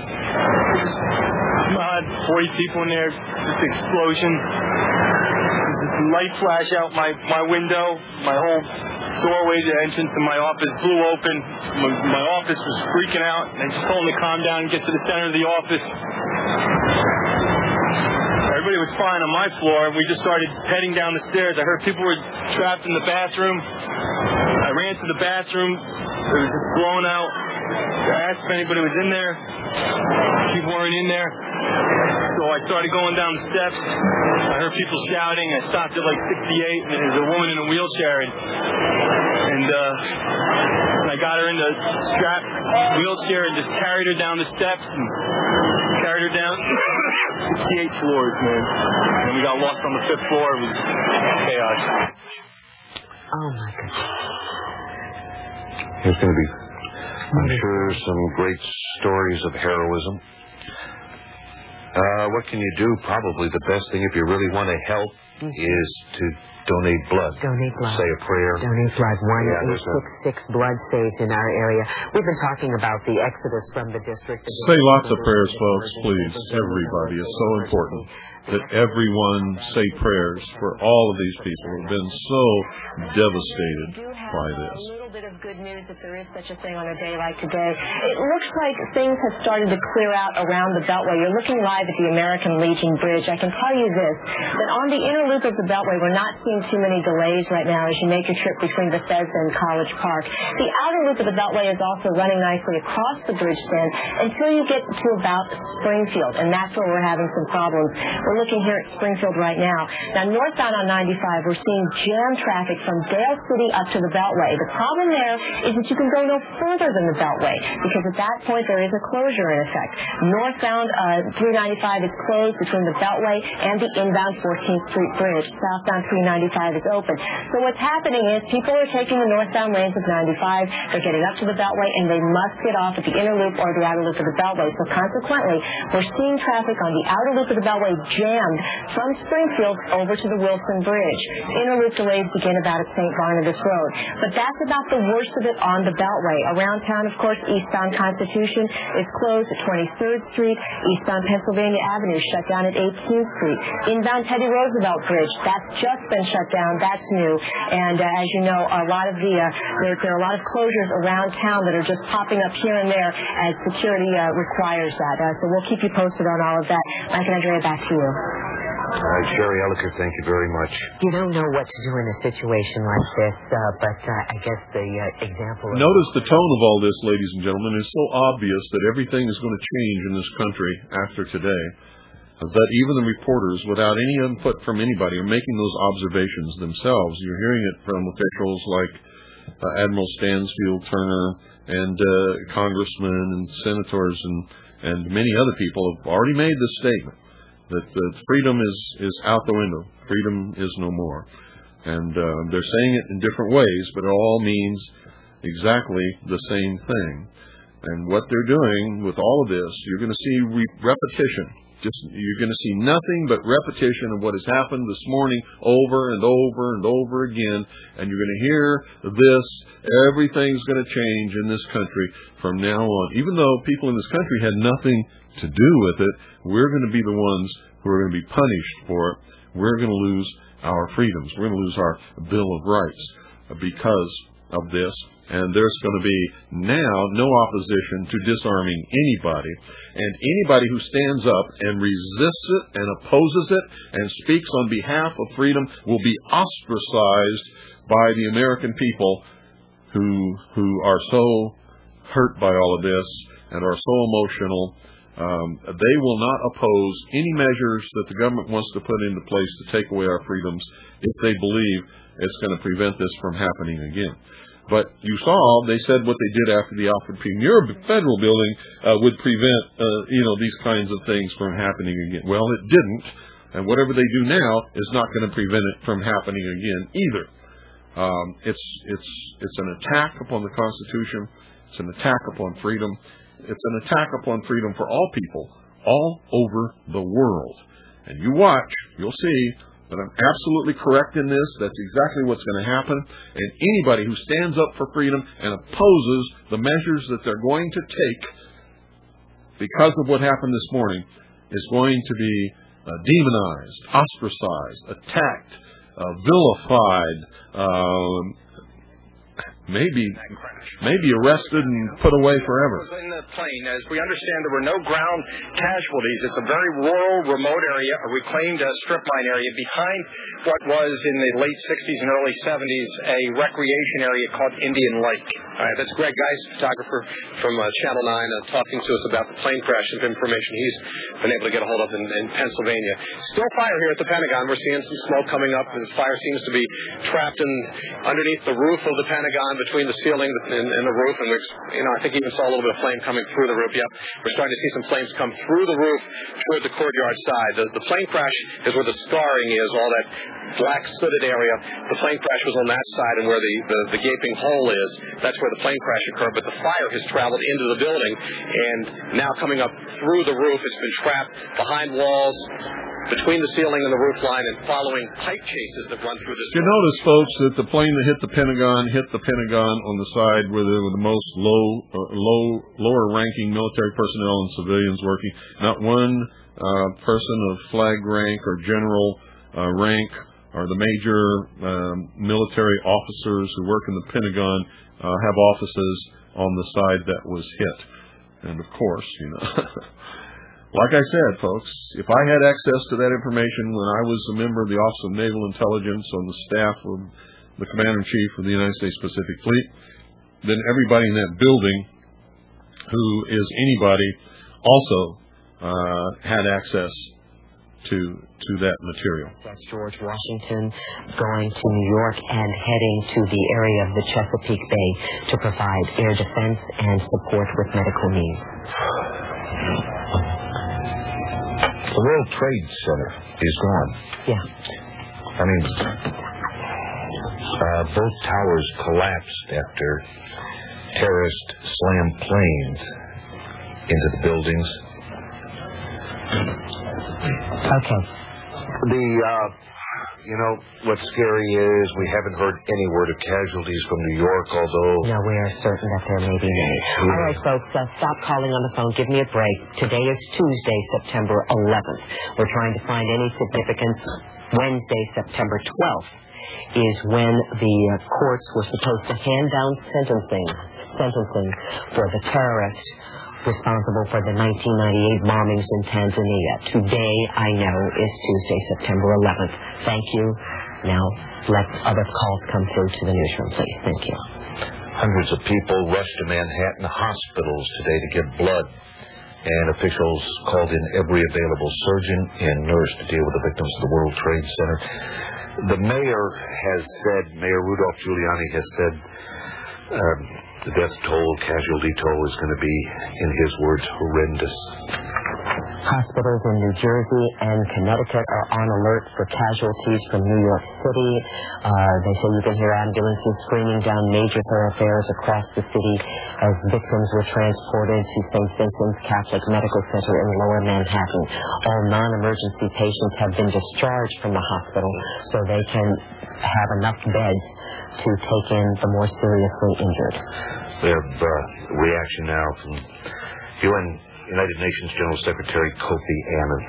Uh, forty people in there, just explosion. This light flash out my, my window, my whole doorway, the entrance to my office blew open. My, my office was freaking out. I just told them to calm down and get to the center of the office. Everybody was fine on my floor, and we just started heading down the stairs. I heard people were trapped in the bathroom. I ran to the bathroom. It was just blown out. I asked if anybody was in there. People weren't in there. So I started going down the steps. I heard people shouting. I stopped at like sixty-eight, and there was a woman in a wheelchair. And, and uh, I got her in the strap wheelchair and just carried her down the steps and carried her down sixty-eight floors, man. And we got lost on the fifth floor. It was chaos. Oh, my goodness. There's going to be, I'm sure, some great stories of heroism. Uh, what can you do? Probably the best thing if you really want to help mm-hmm. is to donate blood. Donate blood. Say a prayer. Donate blood. one eight Yeah, six six blood saves in our area. We've been talking about the exodus from the district. Say lots of prayers, folks, please. Everybody. It's so important that everyone say prayers for all of these people who have been so devastated by this. A little bit of good news, if there is such a thing on a day like today. It looks like things have started to clear out around the Beltway. You're looking live at the American Legion Bridge. I can tell you this, that on the inner loop of the Beltway, we're not seeing too many delays right now as you make your trip between Bethesda and College Park. The outer loop of the Beltway is also running nicely across the bridge stand until you get to about Springfield, and that's where we're having some problems. We're looking here at Springfield right now. Now, northbound on ninety-five, we're seeing jam traffic from Dale City up to the Beltway. The problem there is that you can go no further than the Beltway because at that point there is a closure in effect. Northbound uh, three ninety-five is closed between the Beltway and the inbound fourteenth Street Bridge. Southbound three ninety-five is open. So what's happening is people are taking the northbound lanes of ninety-five, they're getting up to the Beltway, and they must get off at the inner loop or the outer loop of the Beltway. So consequently, we're seeing traffic on the outer loop of the Beltway jammed from Springfield over to the Wilson Bridge. Inner loop delays begin about at Saint Barnabas Road. But that's about the worst of it on the Beltway. Around town, of course, eastbound Constitution is closed at twenty-third Street. Eastbound Pennsylvania Avenue shut down at eighteenth Street. Inbound Teddy Roosevelt Bridge, that's just been shut down. That's new. And uh, as you know, a lot of the uh, there, there are a lot of closures around town that are just popping up here and there as security uh, requires that. Uh, so we'll keep you posted on all of that. Mike and Andrea, back to you. All right, Sherry Ellicott, thank you very much. You don't know what to do in a situation like this, uh, but uh, I guess the uh, example... Of Notice the tone of all this, ladies and gentlemen. It's so obvious that everything is going to change in this country after today, that even the reporters, without any input from anybody, are making those observations themselves. You're hearing it from officials like uh, Admiral Stansfield Turner and uh, congressmen and senators and, and many other people have already made this statement. That uh, freedom is, is out the window. Freedom is no more. And uh, they're saying it in different ways, but it all means exactly the same thing. And what they're doing with all of this, you're going to see re- repetition Just you're going to see nothing but repetition of what has happened this morning over and over and over again, and you're going to hear this. Everything's going to change in this country from now on. Even though people in this country had nothing to do with it, we're going to be the ones who are going to be punished for it. We're going to lose our freedoms. We're going to lose our Bill of Rights because of this. And there's going to be now no opposition to disarming anybody. And anybody who stands up and resists it and opposes it and speaks on behalf of freedom will be ostracized by the American people who who are so hurt by all of this and are so emotional. Um, they will not oppose any measures that the government wants to put into place to take away our freedoms if they believe it's going to prevent this from happening again. But you saw, they said what they did after the Alfred P. Muir Federal Building uh, would prevent, uh, you know, these kinds of things from happening again. Well, it didn't, and whatever they do now is not going to prevent it from happening again either. Um, it's it's it's an attack upon the Constitution. It's an attack upon freedom. It's an attack upon freedom for all people, all over the world. And you watch, you'll see. But I'm absolutely correct in this. That's exactly what's going to happen. And anybody who stands up for freedom and opposes the measures that they're going to take because of what happened this morning is going to be uh, demonized, ostracized, attacked, uh, vilified, uh, maybe maybe arrested and put away forever. In the plane, as we understand, there were no ground casualties. It's a very rural, remote area, a reclaimed uh, strip mine area behind what was in the late sixties and early seventies a recreation area called Indian Lake. All right, that's Greg Geis, photographer from uh, Channel nine, uh, talking to us about the plane crash and information he's been able to get a hold of in, in Pennsylvania. Still fire here at the Pentagon. We're seeing some smoke coming up. The fire seems to be trapped in underneath the roof of the Pentagon, between the ceiling and, and the roof, and we, you know, I think even saw a little bit of flame coming through the roof. Yep, we're starting to see some flames come through the roof toward the courtyard side. The, the plane crash is where the scarring is, all that black sooted area. The plane crash was on that side, and where the, the, the gaping hole is, that's where the plane crash occurred. But the fire has traveled into the building, and now coming up through the roof, it's been trapped behind walls, between the ceiling and the roof line, and following pipe chases that run through this. You notice, folks, that the plane that hit the Pentagon hit the Pentagon on the side where there were the most low, uh, low, lower-ranking military personnel and civilians working. Not one uh, person of flag rank or general uh, rank or the major um, military officers who work in the Pentagon uh, have offices on the side that was hit. And of course, you know. Like I said, folks, if I had access to that information when I was a member of the Office of Naval Intelligence on the staff of the Commander-in-Chief of the United States Pacific Fleet, then everybody in that building who is anybody also uh, had access to to that material. That's George Washington going to New York and heading to the area of the Chesapeake Bay to provide air defense and support with medical needs. The World Trade Center is gone. Yeah. I mean, uh, both towers collapsed after terrorists slammed planes into the buildings. Okay. The, uh, you know, what's scary is we haven't heard any word of casualties from New York, although... No, we are certain that there may be many. All right, folks, uh, stop calling on the phone. Give me a break. Today is Tuesday, September eleventh. We're trying to find any significance. Wednesday, September twelfth, is when the uh, courts were supposed to hand down sentencing, sentencing for the terrorist responsible for the nineteen ninety-eight bombings in Tanzania. Today, I know, is Tuesday, September eleventh. Thank you. Now, let other calls come through to the newsroom, please. Thank you. Hundreds of people rushed to Manhattan hospitals today to give blood, and officials called in every available surgeon and nurse to deal with the victims of the World Trade Center. The mayor has said, Mayor Rudolph Giuliani has said, um, the death toll, casualty toll is going to be, in his words, horrendous. Hospitals in New Jersey and Connecticut are on alert for casualties from New York City. Uh, they say you can hear ambulances screaming down major thoroughfares across the city as victims were transported to Saint Vincent's Catholic Medical Center in Lower Manhattan. All non-emergency patients have been discharged from the hospital so they can have enough beds to take in the more seriously injured. We have uh, reaction now from U N United Nations General Secretary Kofi Annan.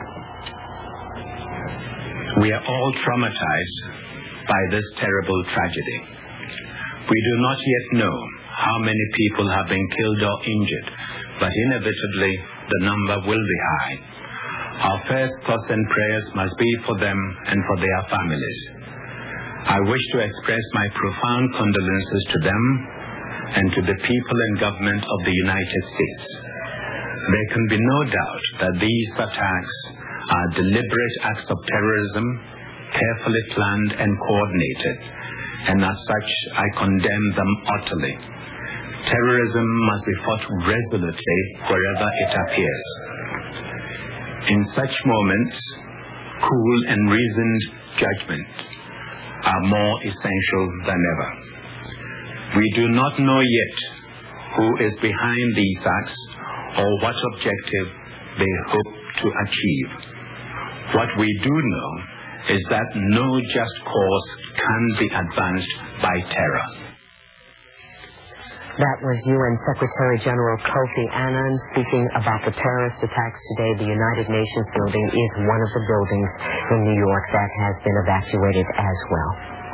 We are all traumatized by this terrible tragedy. We do not yet know how many people have been killed or injured, but inevitably the number will be high. Our first thoughts and prayers must be for them and for their families. I wish to express my profound condolences to them and to the people and government of the United States. There can be no doubt that these attacks are deliberate acts of terrorism, carefully planned and coordinated, and as such, I condemn them utterly. Terrorism must be fought resolutely wherever it appears. In such moments, cool and reasoned judgment are more essential than ever. We do not know yet who is behind these acts or what objective they hope to achieve. What we do know is that no just cause can be advanced by terror. That was U N Secretary General Kofi Annan speaking about the terrorist attacks today. The United Nations building is one of the buildings in New York that has been evacuated as well.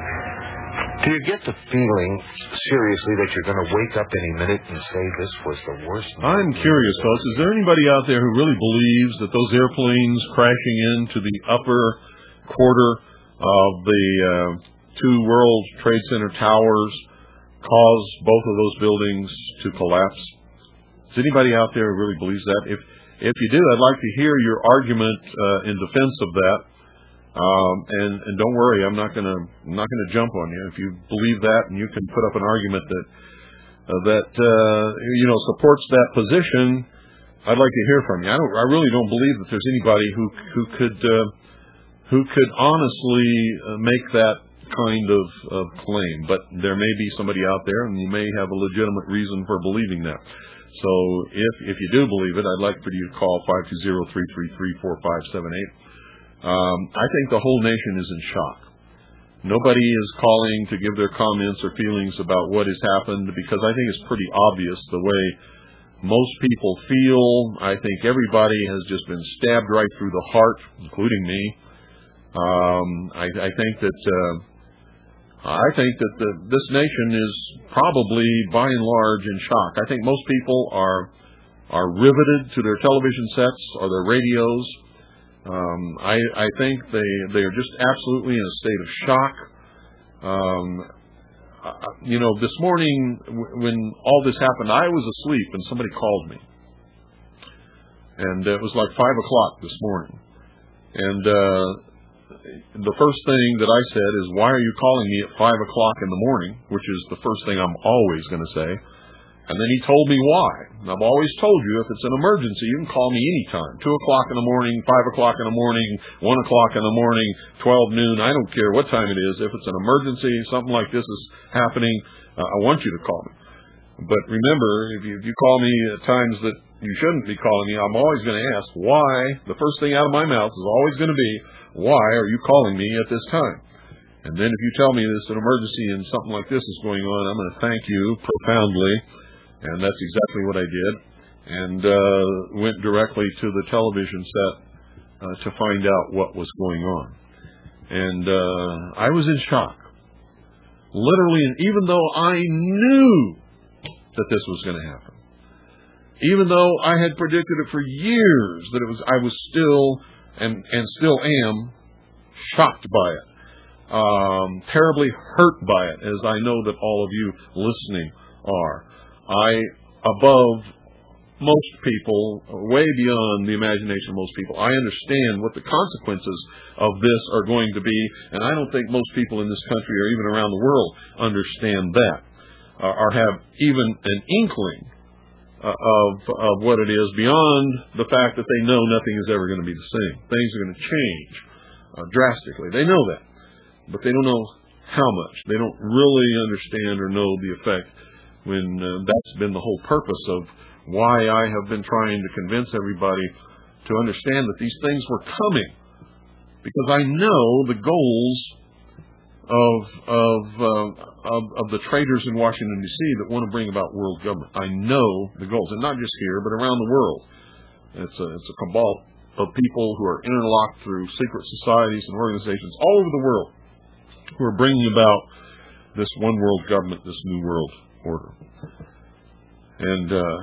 Do you get the feeling, seriously, that you're going to wake up any minute and say this was the worst? I'm curious, folks. Is there anybody out there who really believes that those airplanes crashing into the upper quarter of the uh, two World Trade Center towers caused both of those buildings to collapse? Is anybody out there who really believes that? If if you do, I'd like to hear your argument uh, in defense of that. Um, and, and don't worry, I'm not going to I'm not going to jump on you. If you believe that, and you can put up an argument that uh, that uh, you know supports that position, I'd like to hear from you. I don't. I really don't believe that there's anybody who who could uh, who could honestly uh, make that kind of, of claim. But there may be somebody out there, and you may have a legitimate reason for believing that. So if if you do believe it, I'd like for you to call five two zero, three three three, four five seven eight. Um, I think the whole nation is in shock. Nobody is calling to give their comments or feelings about what has happened because I think it's pretty obvious the way most people feel. I think everybody has just been stabbed right through the heart, including me. Um, I, I think that uh, I think that the, this nation is probably by and large in shock. I think most people are are riveted to their television sets or their radios. Um, I, I think they they are just absolutely in a state of shock. Um, uh, you know, this morning w- when all this happened, I was asleep and somebody called me, and it was like five o'clock this morning. And uh, the first thing that I said is, "Why are you calling me at five o'clock in the morning?" Which is the first thing I'm always going to say. And then he told me why. And I've always told you, if it's an emergency, you can call me anytime. Two o'clock in the morning, five o'clock in the morning, one o'clock in the morning, twelve noon. I don't care what time it is. If it's an emergency, something like this is happening, uh, I want you to call me. But remember, if you, if you call me at times that you shouldn't be calling me, I'm always going to ask why. The first thing out of my mouth is always going to be, why are you calling me at this time? And then if you tell me there's an emergency and something like this is going on, I'm going to thank you profoundly. And that's exactly what I did, and uh, went directly to the television set uh, to find out what was going on. And uh, I was in shock, literally. And even though I knew that this was going to happen, even though I had predicted it for years that it was, I was still and and still am shocked by it, um, terribly hurt by it, as I know that all of you listening are. I, above most people, way beyond the imagination of most people, I understand what the consequences of this are going to be, and I don't think most people in this country or even around the world understand that, uh, or have even an inkling uh, of of what it is, beyond the fact that they know nothing is ever going to be the same. Things are going to change uh, drastically. They know that, but they don't know how much. They don't really understand or know the effect, when uh, that's been the whole purpose of why I have been trying to convince everybody to understand that these things were coming, because I know the goals of of, uh, of of the traitors in Washington, D C that want to bring about world government. I know the goals, and not just here, but around the world. It's a it's a cabal of people who are interlocked through secret societies and organizations all over the world, who are bringing about this one world government, this new world order. And uh,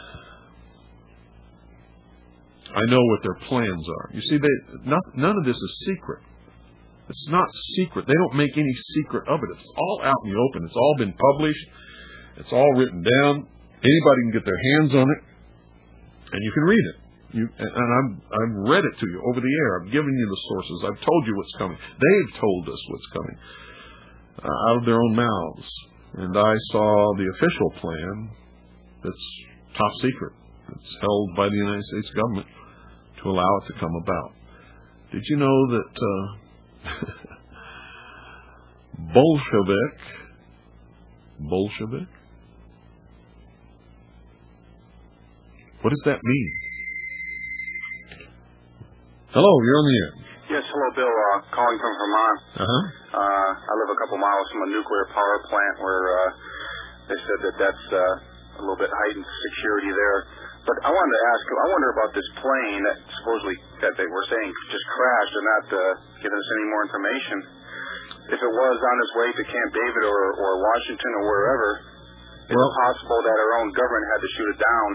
I know what their plans are. You see, they not, none of this is secret. It's not secret. They don't make any secret of it. It's all out in the open. It's all been published. It's all written down. Anybody can get their hands on it, and you can read it. You, and I'm, I've read it to you over the air. I've given you the sources. I've told you what's coming. They've told us what's coming uh, out of their own mouths. And I saw the official plan that's top secret. It's held by the United States government to allow it to come about. Did you know that uh, Bolshevik, Bolshevik? What does that mean? Hello, you're on the air. Yes, hello, Bill. Uh, calling from Vermont. Uh-huh. Uh, I live a couple miles from a nuclear power plant where uh, they said that that's uh, a little bit heightened security there. But I wanted to ask, I wonder about this plane that supposedly, that they were saying just crashed and not uh, giving us any more information. If it was on its way to Camp David or, or Washington or wherever, is well, it possible that our own government had to shoot it down?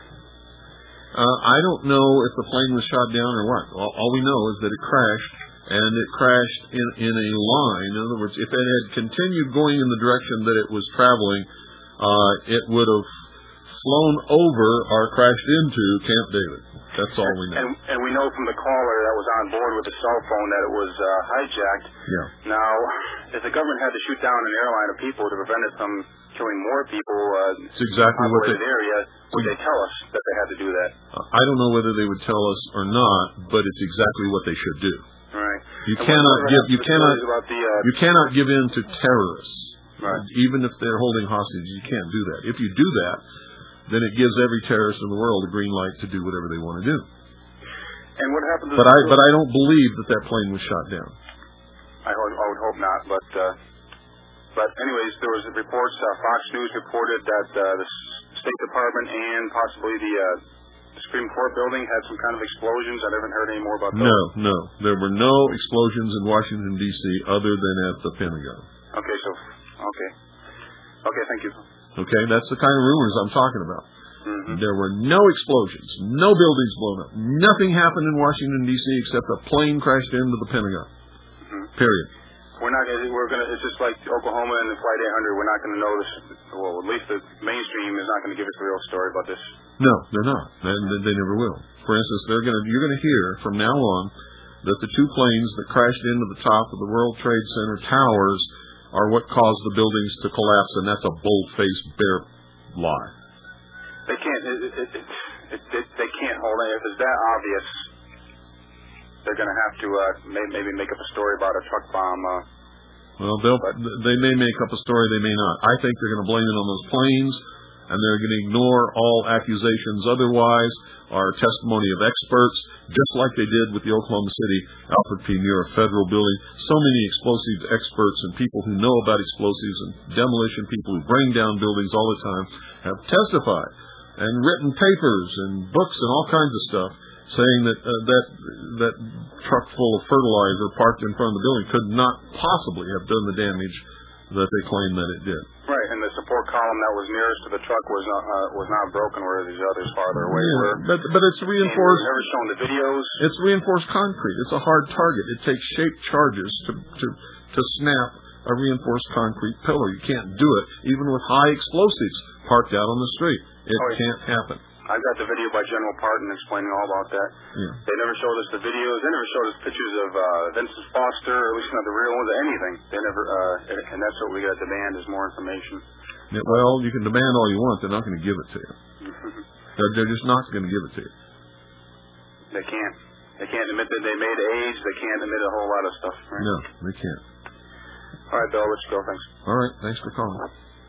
Uh, I don't know if the plane was shot down or what. All, all we know is that it crashed, and it crashed in, in a line. In other words, if it had continued going in the direction that it was traveling, uh, it would have flown over or crashed into Camp David. That's all we know. And, and we know from the caller that was on board with the cell phone that it was uh, hijacked. Yeah. Now, if the government had to shoot down an airline of people to prevent it from killing more people uh, it's exactly what they, area, would they tell us that they had to do that? Uh, I don't know whether they would tell us or not, but it's exactly what they should do. Right. You and cannot give you cannot the, uh, you cannot give in to terrorists. Right. Even if they're holding hostages, you can't do that. If you do that, then it gives every terrorist in the world a green light to do whatever they want to do. And what happened to But the I but I don't believe that that plane was shot down. I, hope, I would hope not, but uh, but anyways, there was reports. Uh, Fox News reported that uh, the State Department and possibly the uh, Supreme Court building had some kind of explosions. I haven't heard any more about those. No, no, there were no explosions in Washington D C other than at the Pentagon. Okay, so okay, okay, thank you. Okay, that's the kind of rumors I'm talking about. Mm-hmm. There were no explosions, no buildings blown up, nothing happened in Washington D C except a plane crashed into the Pentagon. Mm-hmm. Period. We're not. We're gonna. It's just like Oklahoma and the Flight eight hundred. We're not going to know this. Well, at least the mainstream is not going to give us the real story about this. No, they're not. They, they never will. For instance, they're going to. You're going to hear from now on that the two planes that crashed into the top of the World Trade Center towers are what caused the buildings to collapse, and that's a bold-faced, bare lie. They can't. It, it, it, it, it, they can't hold it. If it's that obvious, they're going to have to uh, may, maybe make up a story about a truck bomb. Uh, well, they'll, they may make up a story. They may not. I think they're going to blame it on those planes, and they're going to ignore all accusations otherwise or testimony of experts, just like they did with the Oklahoma City Alfred P. Muir Federal Building. So many explosive experts and people who know about explosives and demolition, people who bring down buildings all the time, have testified and written papers and books and all kinds of stuff saying that uh, that that truck full of fertilizer parked in front of the building could not possibly have done the damage that they claim that it did. Right, and the support column that was nearest to the truck was not uh, was not broken, where these others farther away yeah, were. But but it's reinforced. Never shown the videos. It's reinforced concrete. It's a hard target. It takes shaped charges to to to snap a reinforced concrete pillar. You can't do it even with high explosives parked out on the street. It oh, yeah. can't happen. I got the video by General Parton explaining all about that. Yeah. They never showed us the videos. They never showed us pictures of uh, Vincent Foster, or at least not the real ones, or anything. They never, uh, and that's what we got to demand is more information. Yeah, well, you can demand all you want. They're not going to give it to you. They're, they're just not going to give it to you. They can't. They can't admit that they made age. They can't admit a whole lot of stuff. Right? No, they can't. All right, Bill, let's go. Thanks. All right, thanks for calling.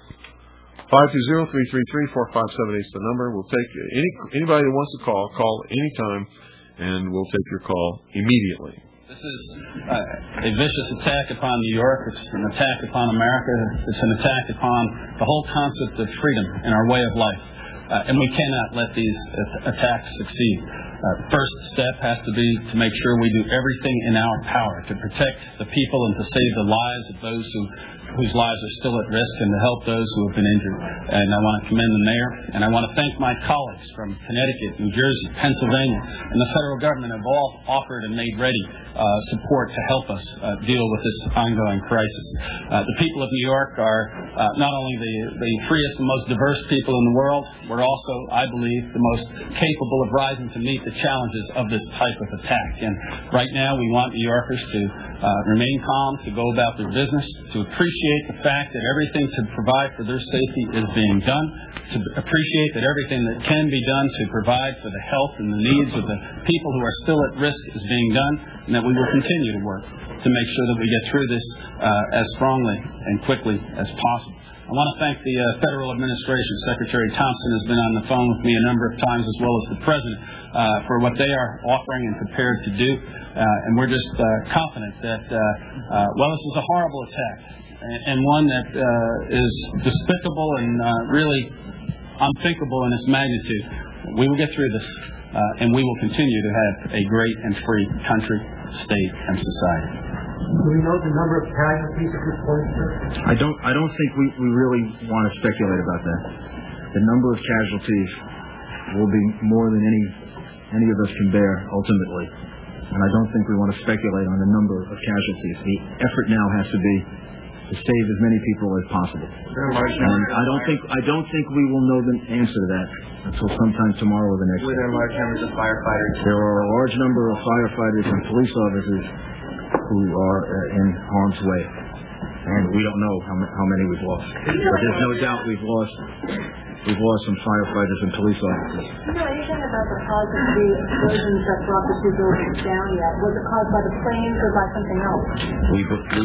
five two zero, three three three, four five seven eight is the number. We'll take any anybody who wants to call, call anytime, and we'll take your call immediately. This is uh, a vicious attack upon New York. It's an attack upon America. It's an attack upon the whole concept of freedom and our way of life. Uh, and we cannot let these attacks succeed. Uh, first step has to be to make sure we do everything in our power to protect the people and to save the lives of those who whose lives are still at risk and to help those who have been injured. And I want to commend the mayor, and I want to thank my colleagues from Connecticut, New Jersey, Pennsylvania, and the federal government have all offered and made ready uh, support to help us uh, deal with this ongoing crisis. Uh, the people of New York are uh, not only the, the freest and most diverse people in the world, we're also, I believe, the most capable of rising to meet the challenges of this type of attack. And right now we want New Yorkers to uh, remain calm, to go about their business, to appreciate the fact that everything to provide for their safety is being done, to appreciate that everything that can be done to provide for the health and the needs of the people who are still at risk is being done, and that we will continue to work to make sure that we get through this uh, as strongly and quickly as possible. I want to thank the uh, federal administration. Secretary Thompson has been on the phone with me a number of times, as well as the president, uh, for what they are offering and prepared to do. Uh, and we're just uh, confident that, uh, uh, well, this is a horrible attack, and one that uh, is despicable and uh, really unthinkable in its magnitude. We will get through this, uh, and we will continue to have a great and free country, state, and society. Do we know the number of casualties at this point, sir? I don't. I don't think we, we really want to speculate about that. The number of casualties will be more than any any of us can bear ultimately, and I don't think we want to speculate on the number of casualties. The effort now has to be to save as many people as possible. And I don't think I don't think we will know the answer to that until sometime tomorrow or the next day. Were there large numbers of firefighters? There are a large number of firefighters and police officers who are uh, in harm's way, and we don't know how, how many we've lost. But there's no doubt we've lost we've lost some firefighters and police officers. You know anything about the cause of the explosions that brought the two buildings down yet? Was it caused by the planes or by something else? We we,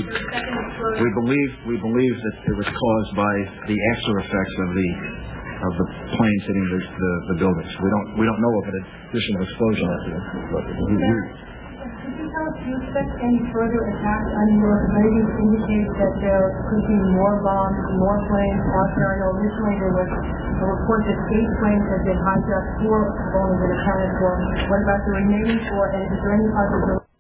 we believe we believe that it was caused by the after effects of the of the planes hitting the, the, the buildings. We don't we don't know of an additional explosion after that. But we, we, Could you tell us, do you expect any further attacks on New York? Ratings indicate that there could be more bombs, more planes out there. I know recently there was a report that eight planes had been hijacked, four have only been accounted for. What about the remaining four, and is there any possibility